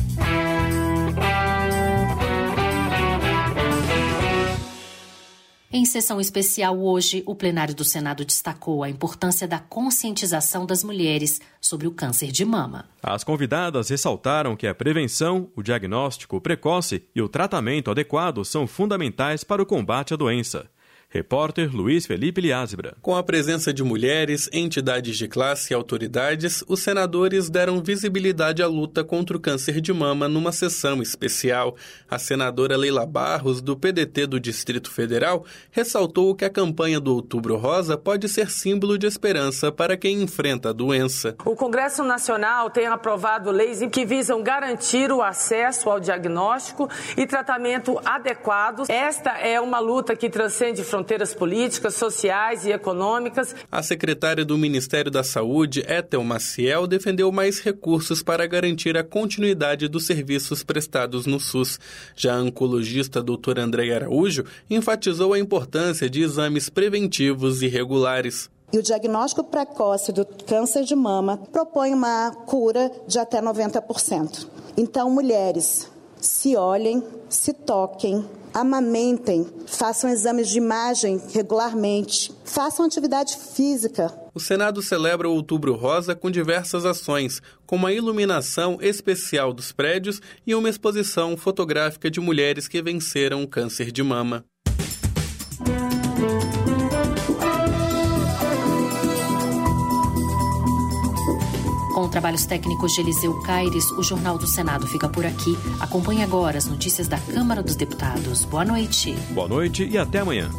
Em sessão especial hoje, o plenário do Senado destacou a importância da conscientização das mulheres sobre o câncer de mama. As convidadas ressaltaram que a prevenção, o diagnóstico precoce e o tratamento adequado são fundamentais para o combate à doença. Repórter Luiz Felipe Liázebra. Com a presença de mulheres, entidades de classe e autoridades, os senadores deram visibilidade à luta contra o câncer de mama numa sessão especial. A senadora Leila Barros, do PDT do Distrito Federal, ressaltou que a campanha do Outubro Rosa pode ser símbolo de esperança para quem enfrenta a doença. O Congresso Nacional tem aprovado leis que visam garantir o acesso ao diagnóstico e tratamento adequados. Esta é uma luta que transcende fronteiras fronteiras políticas, sociais e econômicas. A secretária do Ministério da Saúde, Ethel Maciel, defendeu mais recursos para garantir a continuidade dos serviços prestados no SUS. Já a oncologista doutora Andréia Araújo enfatizou a importância de exames preventivos e regulares. E o diagnóstico precoce do câncer de mama propõe uma cura de até 90%. Então, mulheres, se olhem, se toquem, amamentem, façam exames de imagem regularmente, façam atividade física. O Senado celebra o Outubro Rosa com diversas ações, como a iluminação especial dos prédios e uma exposição fotográfica de mulheres que venceram o câncer de mama. Com trabalhos técnicos de Eliseu Caires, o Jornal do Senado fica por aqui. Acompanhe agora as notícias da Câmara dos Deputados. Boa noite. Boa noite e até amanhã.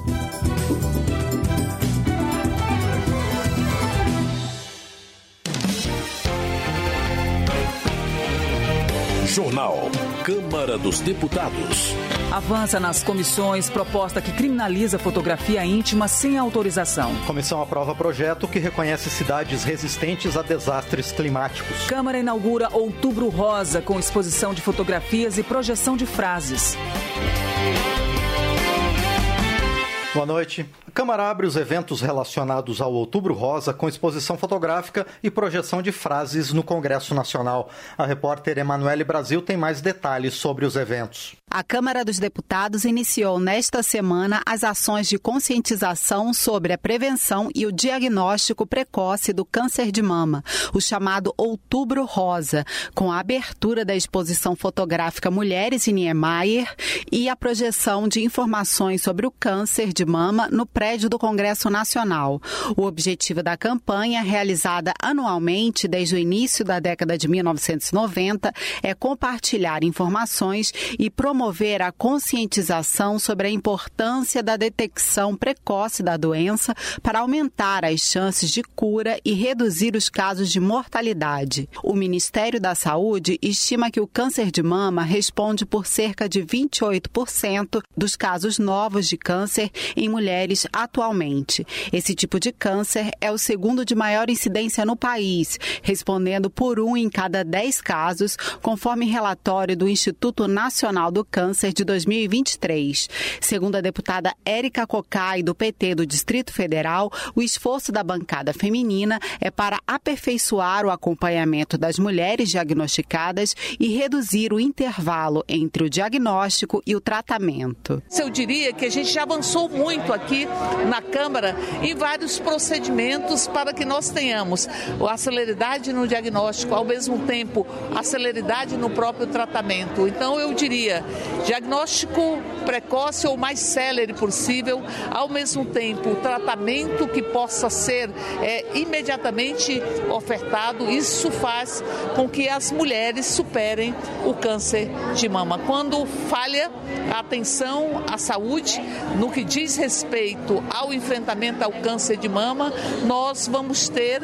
Jornal Câmara dos Deputados. Avança nas comissões proposta que criminaliza fotografia íntima sem autorização. Comissão aprova projeto que reconhece cidades resistentes a desastres climáticos. Câmara inaugura Outubro Rosa com exposição de fotografias e projeção de frases. Boa noite. A Câmara abre os eventos relacionados ao Outubro Rosa com exposição fotográfica e projeção de frases no Congresso Nacional. A repórter Emanuele Brasil tem mais detalhes sobre os eventos. A Câmara dos Deputados iniciou nesta semana as ações de conscientização sobre a prevenção e o diagnóstico precoce do câncer de mama, o chamado Outubro Rosa, com a abertura da exposição fotográfica Mulheres em Niemeyer e a projeção de informações sobre o câncer de mama no prédio do Congresso Nacional. O objetivo da campanha, realizada anualmente desde o início da década de 1990, é compartilhar informações e promover a conscientização sobre a importância da detecção precoce da doença para aumentar as chances de cura e reduzir os casos de mortalidade. O Ministério da Saúde estima que o câncer de mama responde por cerca de 28% dos casos novos de câncer em mulheres atualmente. Esse tipo de câncer é o segundo de maior incidência no país, respondendo por 1 em cada 10 casos, conforme relatório do Instituto Nacional do Câncer de 2023. Segundo a deputada Érica Cocai, do PT do Distrito Federal, o esforço da bancada feminina é para aperfeiçoar o acompanhamento das mulheres diagnosticadas e reduzir o intervalo entre o diagnóstico e o tratamento. Eu diria que a gente já avançou muito aqui na Câmara em vários procedimentos para que nós tenhamos a celeridade no diagnóstico, ao mesmo tempo a celeridade no próprio tratamento. Então eu diria, diagnóstico precoce ou mais célere possível, ao mesmo tempo tratamento que possa ser imediatamente ofertado. Isso faz com que as mulheres superem o câncer de mama. Quando falha a atenção à saúde, no que diz respeito ao enfrentamento ao câncer de mama, nós vamos ter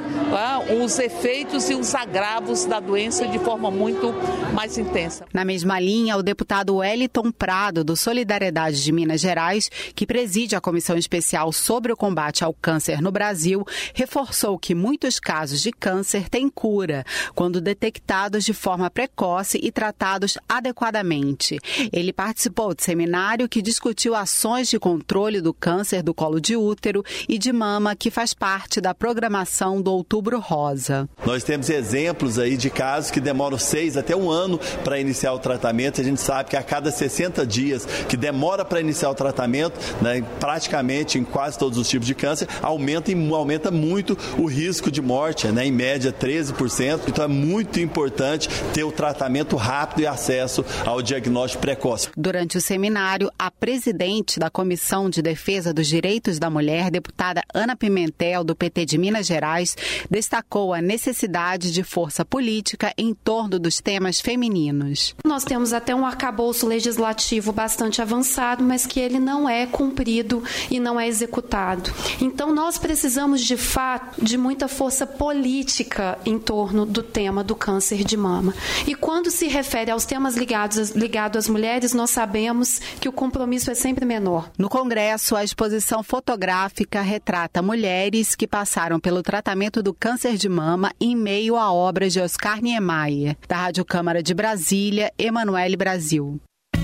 os efeitos e os agravos da doença de forma muito mais intensa. Na mesma linha, o deputado Wellington Prado, do Solidariedade de Minas Gerais, que preside a Comissão Especial sobre o Combate ao Câncer no Brasil, reforçou que muitos casos de câncer têm cura, quando detectados de forma precoce e tratados adequadamente. Ele participou de seminário que discutiu ações de controle do câncer do colo de útero e de mama, que faz parte da programação do Outubro Rosa. Nós temos exemplos aí de casos que demoram 6 até 1 ano para iniciar o tratamento. A gente sabe que a cada 60 dias que demora para iniciar o tratamento, né, praticamente em quase todos os tipos de câncer, aumenta muito o risco de morte, né, em média 13%. Então é muito importante ter o tratamento rápido e acesso ao diagnóstico precoce. Durante o seminário, a presidente da Comissão de Defesa dos Direitos da Mulher, deputada Ana Pimentel, do PT de Minas Gerais, destacou a necessidade de força política em torno dos temas femininos. Nós temos até um arcabouço legislativo bastante avançado, mas que ele não é cumprido e não é executado. Então, nós precisamos, de fato, de muita força política em torno do tema do câncer de mama. E quando se refere aos temas ligados às mulheres, nós sabemos que o compromisso é sempre menor. No Congresso, a exposição exposição fotográfica retrata mulheres que passaram pelo tratamento do câncer de mama em meio a obras de Oscar Niemeyer. Da Rádio Câmara de Brasília, Emanuele Brasil.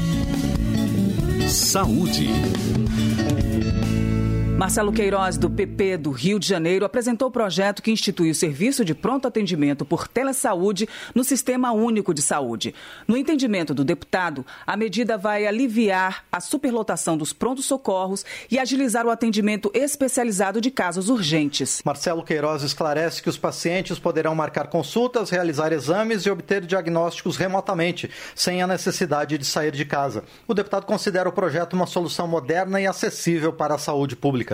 Saúde. Marcelo Queiroz, do PP do Rio de Janeiro, apresentou o projeto que institui o serviço de pronto atendimento por telesaúde no Sistema Único de Saúde. No entendimento do deputado, a medida vai aliviar a superlotação dos prontos-socorros e agilizar o atendimento especializado de casos urgentes. Marcelo Queiroz esclarece que os pacientes poderão marcar consultas, realizar exames e obter diagnósticos remotamente, sem a necessidade de sair de casa. O deputado considera o projeto uma solução moderna e acessível para a saúde pública.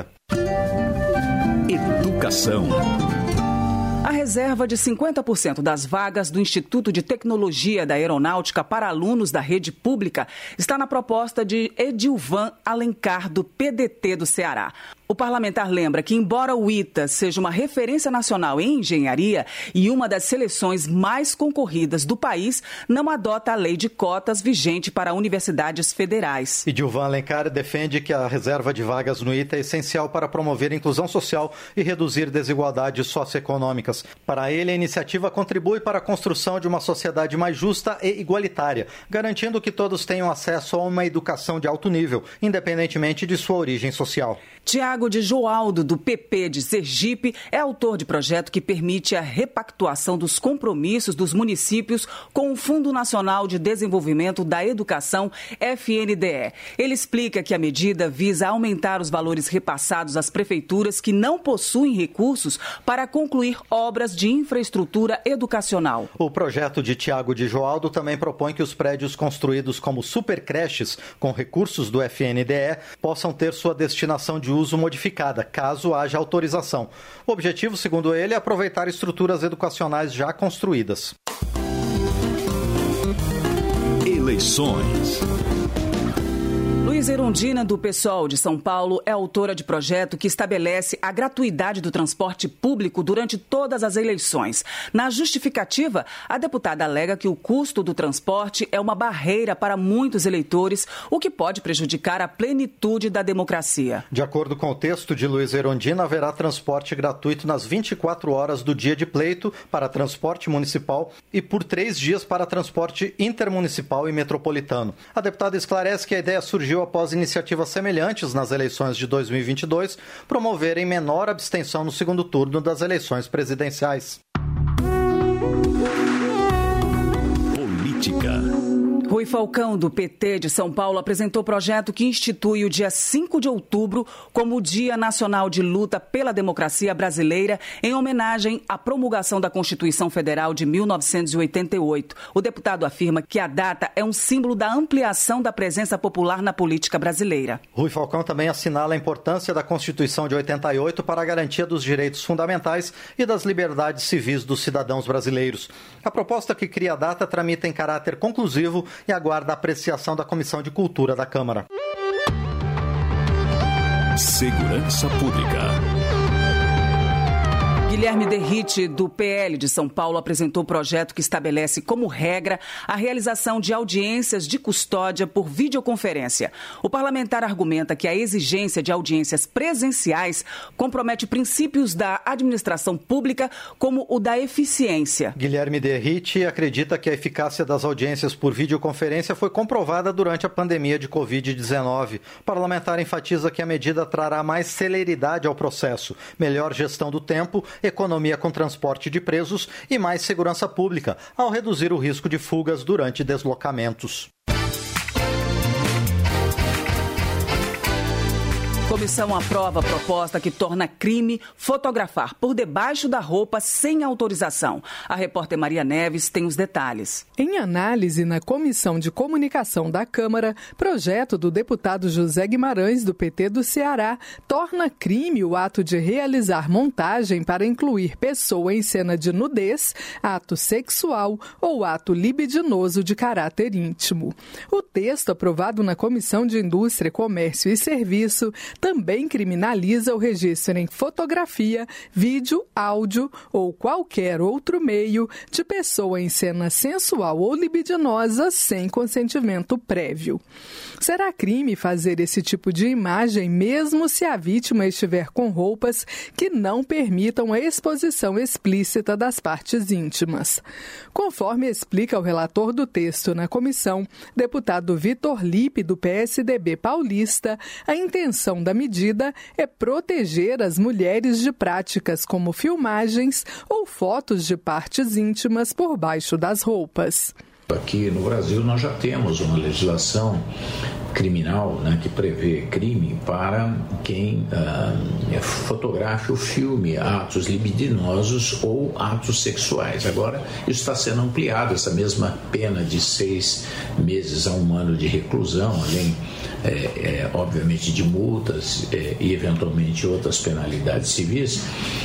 Educação. A reserva de 50% das vagas do Instituto de Tecnologia da Aeronáutica para alunos da rede pública está na proposta de Edilvan Alencar, do PDT do Ceará. O parlamentar lembra que, embora o ITA seja uma referência nacional em engenharia e uma das seleções mais concorridas do país, não adota a lei de cotas vigente para universidades federais. Edilvan Alencar defende que a reserva de vagas no ITA é essencial para promover a inclusão social e reduzir desigualdades socioeconômicas. Para ele, a iniciativa contribui para a construção de uma sociedade mais justa e igualitária, garantindo que todos tenham acesso a uma educação de alto nível, independentemente de sua origem social. Tiago de Joaldo, do PP de Sergipe, é autor de projeto que permite a repactuação dos compromissos dos municípios com o Fundo Nacional de Desenvolvimento da Educação, FNDE. Ele explica que a medida visa aumentar os valores repassados às prefeituras que não possuem recursos para concluir obras de infraestrutura educacional. O projeto de Tiago de Joaldo também propõe que os prédios construídos como supercreches com recursos do FNDE possam ter sua destinação de uso modificada, caso haja autorização. O objetivo, segundo ele, é aproveitar estruturas educacionais já construídas. Eleições. Luiz Erundina, do PSOL de São Paulo, é autora de projeto que estabelece a gratuidade do transporte público durante todas as eleições. Na justificativa, a deputada alega que o custo do transporte é uma barreira para muitos eleitores, o que pode prejudicar a plenitude da democracia. De acordo com o texto de Luiz Erundina, haverá transporte gratuito nas 24 horas do dia de pleito para transporte municipal e por 3 dias para transporte intermunicipal e metropolitano. A deputada esclarece que a ideia surgiu após iniciativas semelhantes nas eleições de 2022 promoverem menor abstenção no segundo turno das eleições presidenciais. Política. Rui Falcão, do PT de São Paulo, apresentou projeto que institui o dia 5 de outubro como o Dia Nacional de Luta pela Democracia Brasileira, em homenagem à promulgação da Constituição Federal de 1988. O deputado afirma que a data é um símbolo da ampliação da presença popular na política brasileira. Rui Falcão também assinala a importância da Constituição de 88 para a garantia dos direitos fundamentais e das liberdades civis dos cidadãos brasileiros. A proposta que cria a data tramita em caráter conclusivo e aguarda a apreciação da Comissão de Cultura da Câmara. Segurança Pública. Guilherme Derrite, do PL de São Paulo, apresentou o projeto que estabelece como regra a realização de audiências de custódia por videoconferência. O parlamentar argumenta que a exigência de audiências presenciais compromete princípios da administração pública, como o da eficiência. Guilherme Derrite acredita que a eficácia das audiências por videoconferência foi comprovada durante a pandemia de Covid-19. O parlamentar enfatiza que a medida trará mais celeridade ao processo, melhor gestão do tempo, economia com transporte de presos e mais segurança pública, ao reduzir o risco de fugas durante deslocamentos. Comissão aprova a proposta que torna crime fotografar por debaixo da roupa sem autorização. A repórter Maria Neves tem os detalhes. Em análise na Comissão de Comunicação da Câmara, projeto do deputado José Guimarães, do PT do Ceará, torna crime o ato de realizar montagem para incluir pessoa em cena de nudez, ato sexual ou ato libidinoso de caráter íntimo. O texto aprovado na Comissão de Indústria, Comércio e Serviço também criminaliza o registro em fotografia, vídeo, áudio ou qualquer outro meio de pessoa em cena sensual ou libidinosa sem consentimento prévio. Será crime fazer esse tipo de imagem mesmo se a vítima estiver com roupas que não permitam a exposição explícita das partes íntimas. Conforme explica o relator do texto na comissão, deputado Vitor Lippe, do PSDB paulista, a intenção da medida é proteger as mulheres de práticas como filmagens ou fotos de partes íntimas por baixo das roupas. Aqui no Brasil nós já temos uma legislação criminal, né, que prevê crime para quem fotografe ou filme atos libidinosos ou atos sexuais. Agora, isso está sendo ampliado, essa mesma pena de 6 meses a 1 ano de reclusão, além, obviamente, de multas e, eventualmente, outras penalidades civis.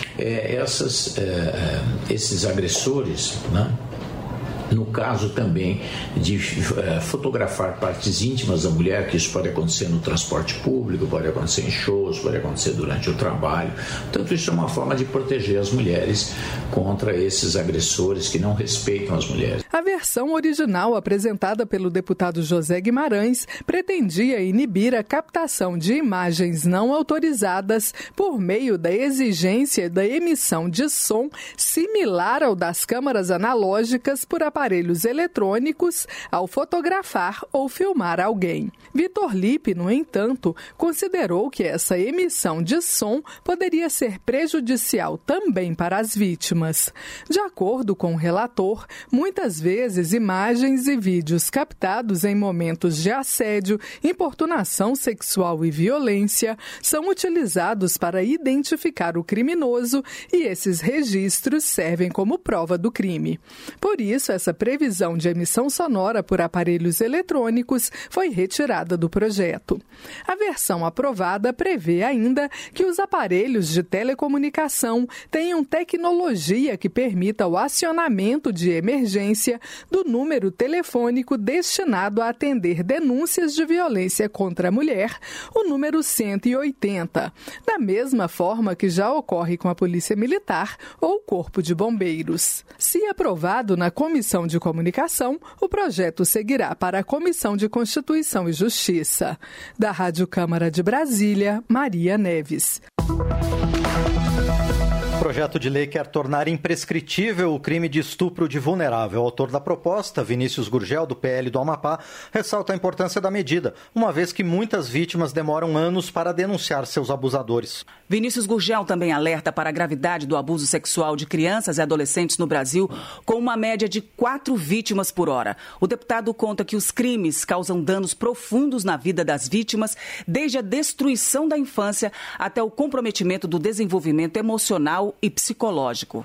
Esses agressores, né, no caso também de fotografar partes íntimas da mulher, que isso pode acontecer no transporte público, pode acontecer em shows, pode acontecer durante o trabalho. Portanto, isso é uma forma de proteger as mulheres contra esses agressores que não respeitam as mulheres. A versão original apresentada pelo deputado José Guimarães pretendia inibir a captação de imagens não autorizadas por meio da exigência da emissão de som similar ao das câmaras analógicas por aparelhos eletrônicos ao fotografar ou filmar alguém. Vitor Lippe, no entanto, considerou que essa emissão de som poderia ser prejudicial também para as vítimas. De acordo com o relator, muitas vezes imagens e vídeos captados em momentos de assédio, importunação sexual e violência são utilizados para identificar o criminoso e esses registros servem como prova do crime. Por isso, essa previsão de emissão sonora por aparelhos eletrônicos foi retirada do projeto. A versão aprovada prevê ainda que os aparelhos de telecomunicação tenham tecnologia que permita o acionamento de emergência do número telefônico destinado a atender denúncias de violência contra a mulher, o número 180, da mesma forma que já ocorre com a Polícia Militar ou o Corpo de Bombeiros. Se aprovado na Comissão de Comunicação, o projeto seguirá para a Comissão de Constituição e Justiça. Da Rádio Câmara de Brasília, Maria Neves. O projeto de lei quer tornar imprescritível o crime de estupro de vulnerável. O autor da proposta, Vinícius Gurgel, do PL do Amapá, ressalta a importância da medida, uma vez que muitas vítimas demoram anos para denunciar seus abusadores. Vinícius Gurgel também alerta para a gravidade do abuso sexual de crianças e adolescentes no Brasil, com uma média de 4 vítimas por hora. O deputado conta que os crimes causam danos profundos na vida das vítimas, desde a destruição da infância até o comprometimento do desenvolvimento emocional e psicológico.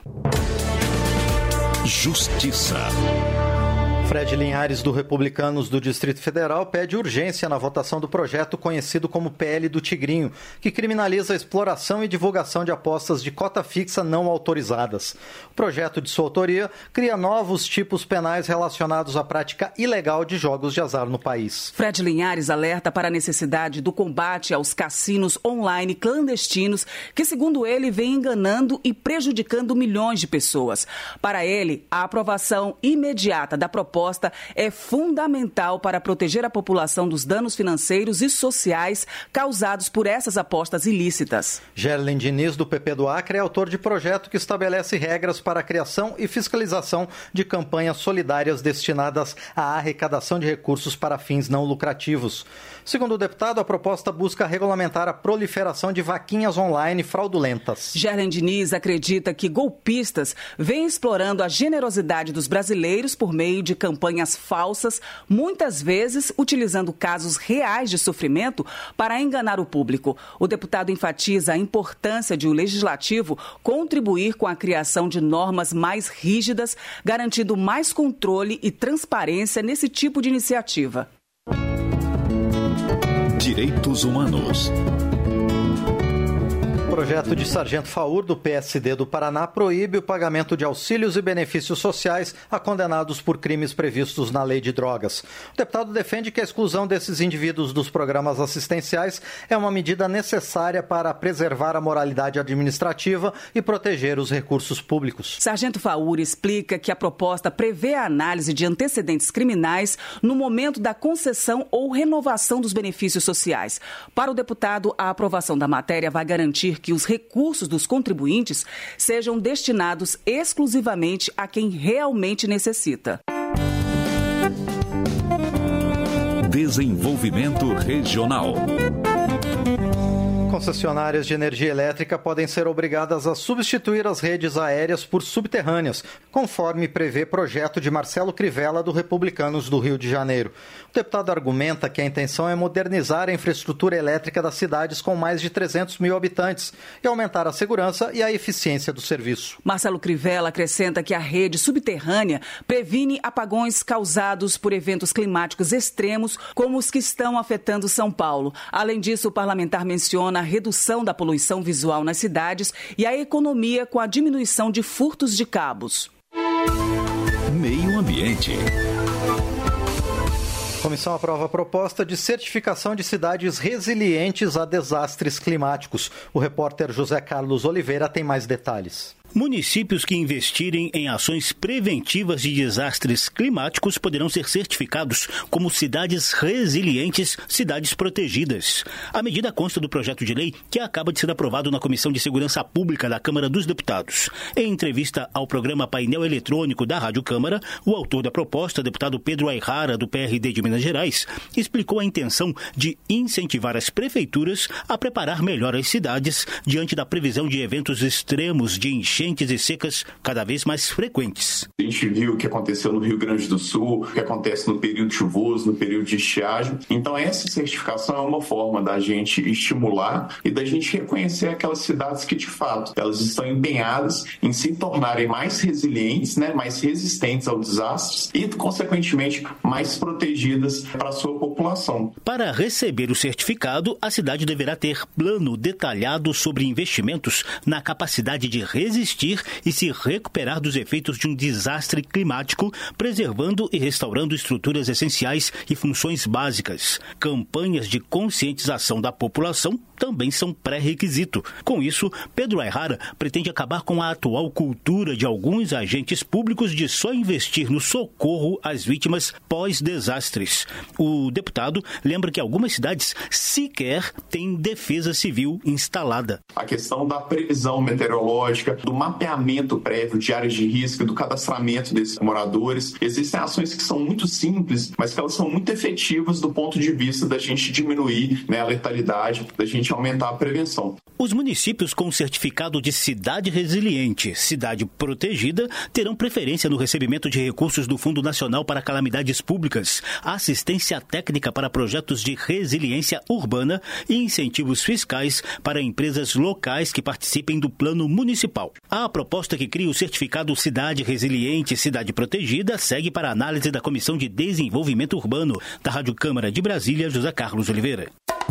Justiça. Fred Linhares, do Republicanos do Distrito Federal, pede urgência na votação do projeto conhecido como PL do Tigrinho, que criminaliza a exploração e divulgação de apostas de cota fixa não autorizadas. O projeto, de sua autoria, cria novos tipos penais relacionados à prática ilegal de jogos de azar no país. Fred Linhares alerta para a necessidade do combate aos cassinos online clandestinos, que, segundo ele, vem enganando e prejudicando milhões de pessoas. Para ele, a aprovação imediata da proposta é fundamental para proteger a população dos danos financeiros e sociais causados por essas apostas ilícitas. Gerlen Diniz, do PP do Acre, é autor de projeto que estabelece regras para a criação e fiscalização de campanhas solidárias destinadas à arrecadação de recursos para fins não lucrativos. Segundo o deputado, a proposta busca regulamentar a proliferação de vaquinhas online fraudulentas. Gerlen Diniz acredita que golpistas vêm explorando a generosidade dos brasileiros por meio de campanhas falsas, muitas vezes utilizando casos reais de sofrimento para enganar o público. O deputado enfatiza a importância de o legislativo contribuir com a criação de normas mais rígidas, garantindo mais controle e transparência nesse tipo de iniciativa. Direitos Humanos. O projeto de Sargento Faur, do PSD do Paraná, proíbe o pagamento de auxílios e benefícios sociais a condenados por crimes previstos na Lei de Drogas. O deputado defende que a exclusão desses indivíduos dos programas assistenciais é uma medida necessária para preservar a moralidade administrativa e proteger os recursos públicos. Sargento Faur explica que a proposta prevê a análise de antecedentes criminais no momento da concessão ou renovação dos benefícios sociais. Para o deputado, a aprovação da matéria vai garantir que os recursos dos contribuintes sejam destinados exclusivamente a quem realmente necessita. Desenvolvimento regional. Concessionárias de energia elétrica podem ser obrigadas a substituir as redes aéreas por subterrâneas, conforme prevê projeto de Marcelo Crivella, do Republicanos do Rio de Janeiro. O deputado argumenta que a intenção é modernizar a infraestrutura elétrica das cidades com mais de 300 mil habitantes e aumentar a segurança e a eficiência do serviço. Marcelo Crivella acrescenta que a rede subterrânea previne apagões causados por eventos climáticos extremos, como os que estão afetando São Paulo. Além disso, o parlamentar menciona a redução da poluição visual nas cidades e a economia com a diminuição de furtos de cabos. Meio Ambiente. A comissão aprova a proposta de certificação de cidades resilientes a desastres climáticos. O repórter José Carlos Oliveira tem mais detalhes. Municípios que investirem em ações preventivas de desastres climáticos poderão ser certificados como cidades resilientes, cidades protegidas. A medida consta do projeto de lei que acaba de ser aprovado na Comissão de Segurança Pública da Câmara dos Deputados. Em entrevista ao programa Painel Eletrônico da Rádio Câmara, o autor da proposta, deputado Pedro Ayrara, do PRD de Minas Gerais, explicou a intenção de incentivar as prefeituras a preparar melhor as cidades diante da previsão de eventos extremos de enchentes e secas cada vez mais frequentes. A gente viu o que aconteceu no Rio Grande do Sul, o que acontece no período chuvoso, no período de estiagem. Então essa certificação é uma forma da gente estimular e da gente reconhecer aquelas cidades que, de fato, elas estão empenhadas em se tornarem mais resilientes, mais resistentes aos desastres e, consequentemente, mais protegidas para a sua população. Para receber o certificado, a cidade deverá ter plano detalhado sobre investimentos na capacidade de resistir e se recuperar dos efeitos de um desastre climático, preservando e restaurando estruturas essenciais e funções básicas. Campanhas de conscientização da população também são pré-requisito. Com isso, Pedro Ayrara pretende acabar com a atual cultura de alguns agentes públicos de só investir no socorro às vítimas pós-desastres. O deputado lembra que algumas cidades sequer têm defesa civil instalada. A questão da previsão meteorológica, do mapeamento prévio de áreas de risco, do cadastramento desses moradores. Existem ações que são muito simples, mas que elas são muito efetivas do ponto de vista da gente diminuir a letalidade, da gente aumentar a prevenção. Os municípios com certificado de cidade resiliente, cidade protegida, terão preferência no recebimento de recursos do Fundo Nacional para Calamidades Públicas, assistência técnica para projetos de resiliência urbana e incentivos fiscais para empresas locais que participem do plano municipal. A proposta que cria o certificado Cidade Resiliente, Cidade Protegida segue para análise da Comissão de Desenvolvimento Urbano da Rádio Câmara de Brasília, José Carlos Oliveira.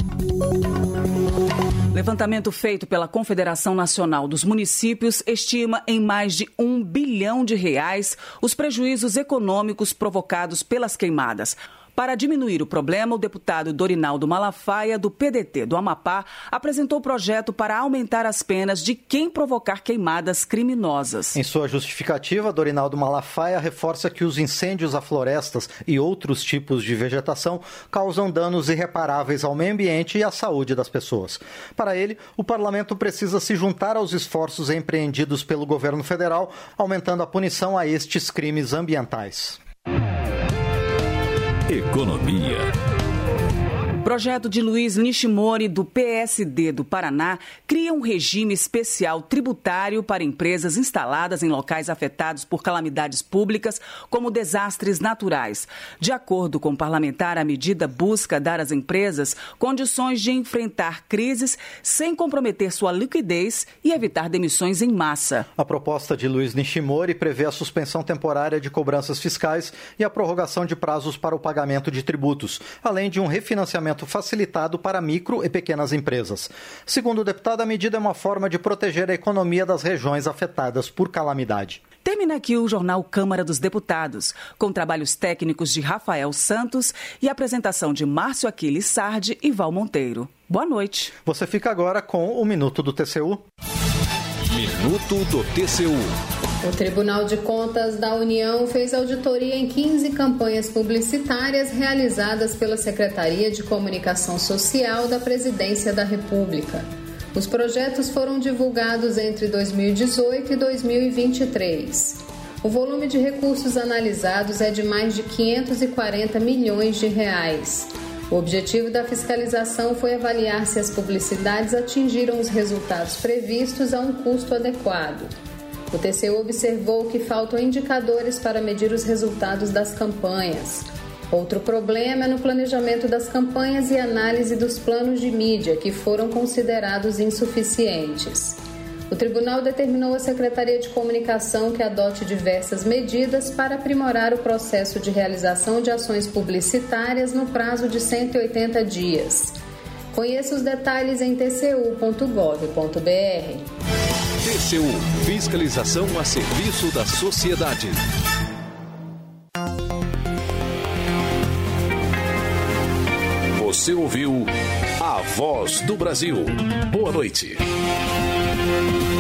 Levantamento feito pela Confederação Nacional dos Municípios estima em mais de R$1 bilhão os prejuízos econômicos provocados pelas queimadas. Para diminuir o problema, o deputado Dorinaldo Malafaia, do PDT do Amapá, apresentou projeto para aumentar as penas de quem provocar queimadas criminosas. Em sua justificativa, Dorinaldo Malafaia reforça que os incêndios a florestas e outros tipos de vegetação causam danos irreparáveis ao meio ambiente e à saúde das pessoas. Para ele, o parlamento precisa se juntar aos esforços empreendidos pelo governo federal, aumentando a punição a estes crimes ambientais. Economia. Projeto de Luiz Nishimori, do PSD do Paraná, cria um regime especial tributário para empresas instaladas em locais afetados por calamidades públicas, como desastres naturais. De acordo com o parlamentar, a medida busca dar às empresas condições de enfrentar crises sem comprometer sua liquidez e evitar demissões em massa. A proposta de Luiz Nishimori prevê a suspensão temporária de cobranças fiscais e a prorrogação de prazos para o pagamento de tributos, além de um refinanciamento financiamento facilitado para micro e pequenas empresas. Segundo o deputado, a medida é uma forma de proteger a economia das regiões afetadas por calamidade. Termina aqui o Jornal Câmara dos Deputados, com trabalhos técnicos de Rafael Santos e apresentação de Márcio Aquiles Sardi e Val Monteiro. Boa noite. Você fica agora com o Minuto do TCU. Minuto do TCU. O Tribunal de Contas da União fez auditoria em 15 campanhas publicitárias realizadas pela Secretaria de Comunicação Social da Presidência da República. Os projetos foram divulgados entre 2018 e 2023. O volume de recursos analisados é de mais de 540 milhões de reais. O objetivo da fiscalização foi avaliar se as publicidades atingiram os resultados previstos a um custo adequado. O TCU observou que faltam indicadores para medir os resultados das campanhas. Outro problema é no planejamento das campanhas e análise dos planos de mídia, que foram considerados insuficientes. O tribunal determinou à Secretaria de Comunicação que adote diversas medidas para aprimorar o processo de realização de ações publicitárias no prazo de 180 dias. Conheça os detalhes em tcu.gov.br. TCU, fiscalização a serviço da sociedade. Você ouviu A Voz do Brasil. Boa noite.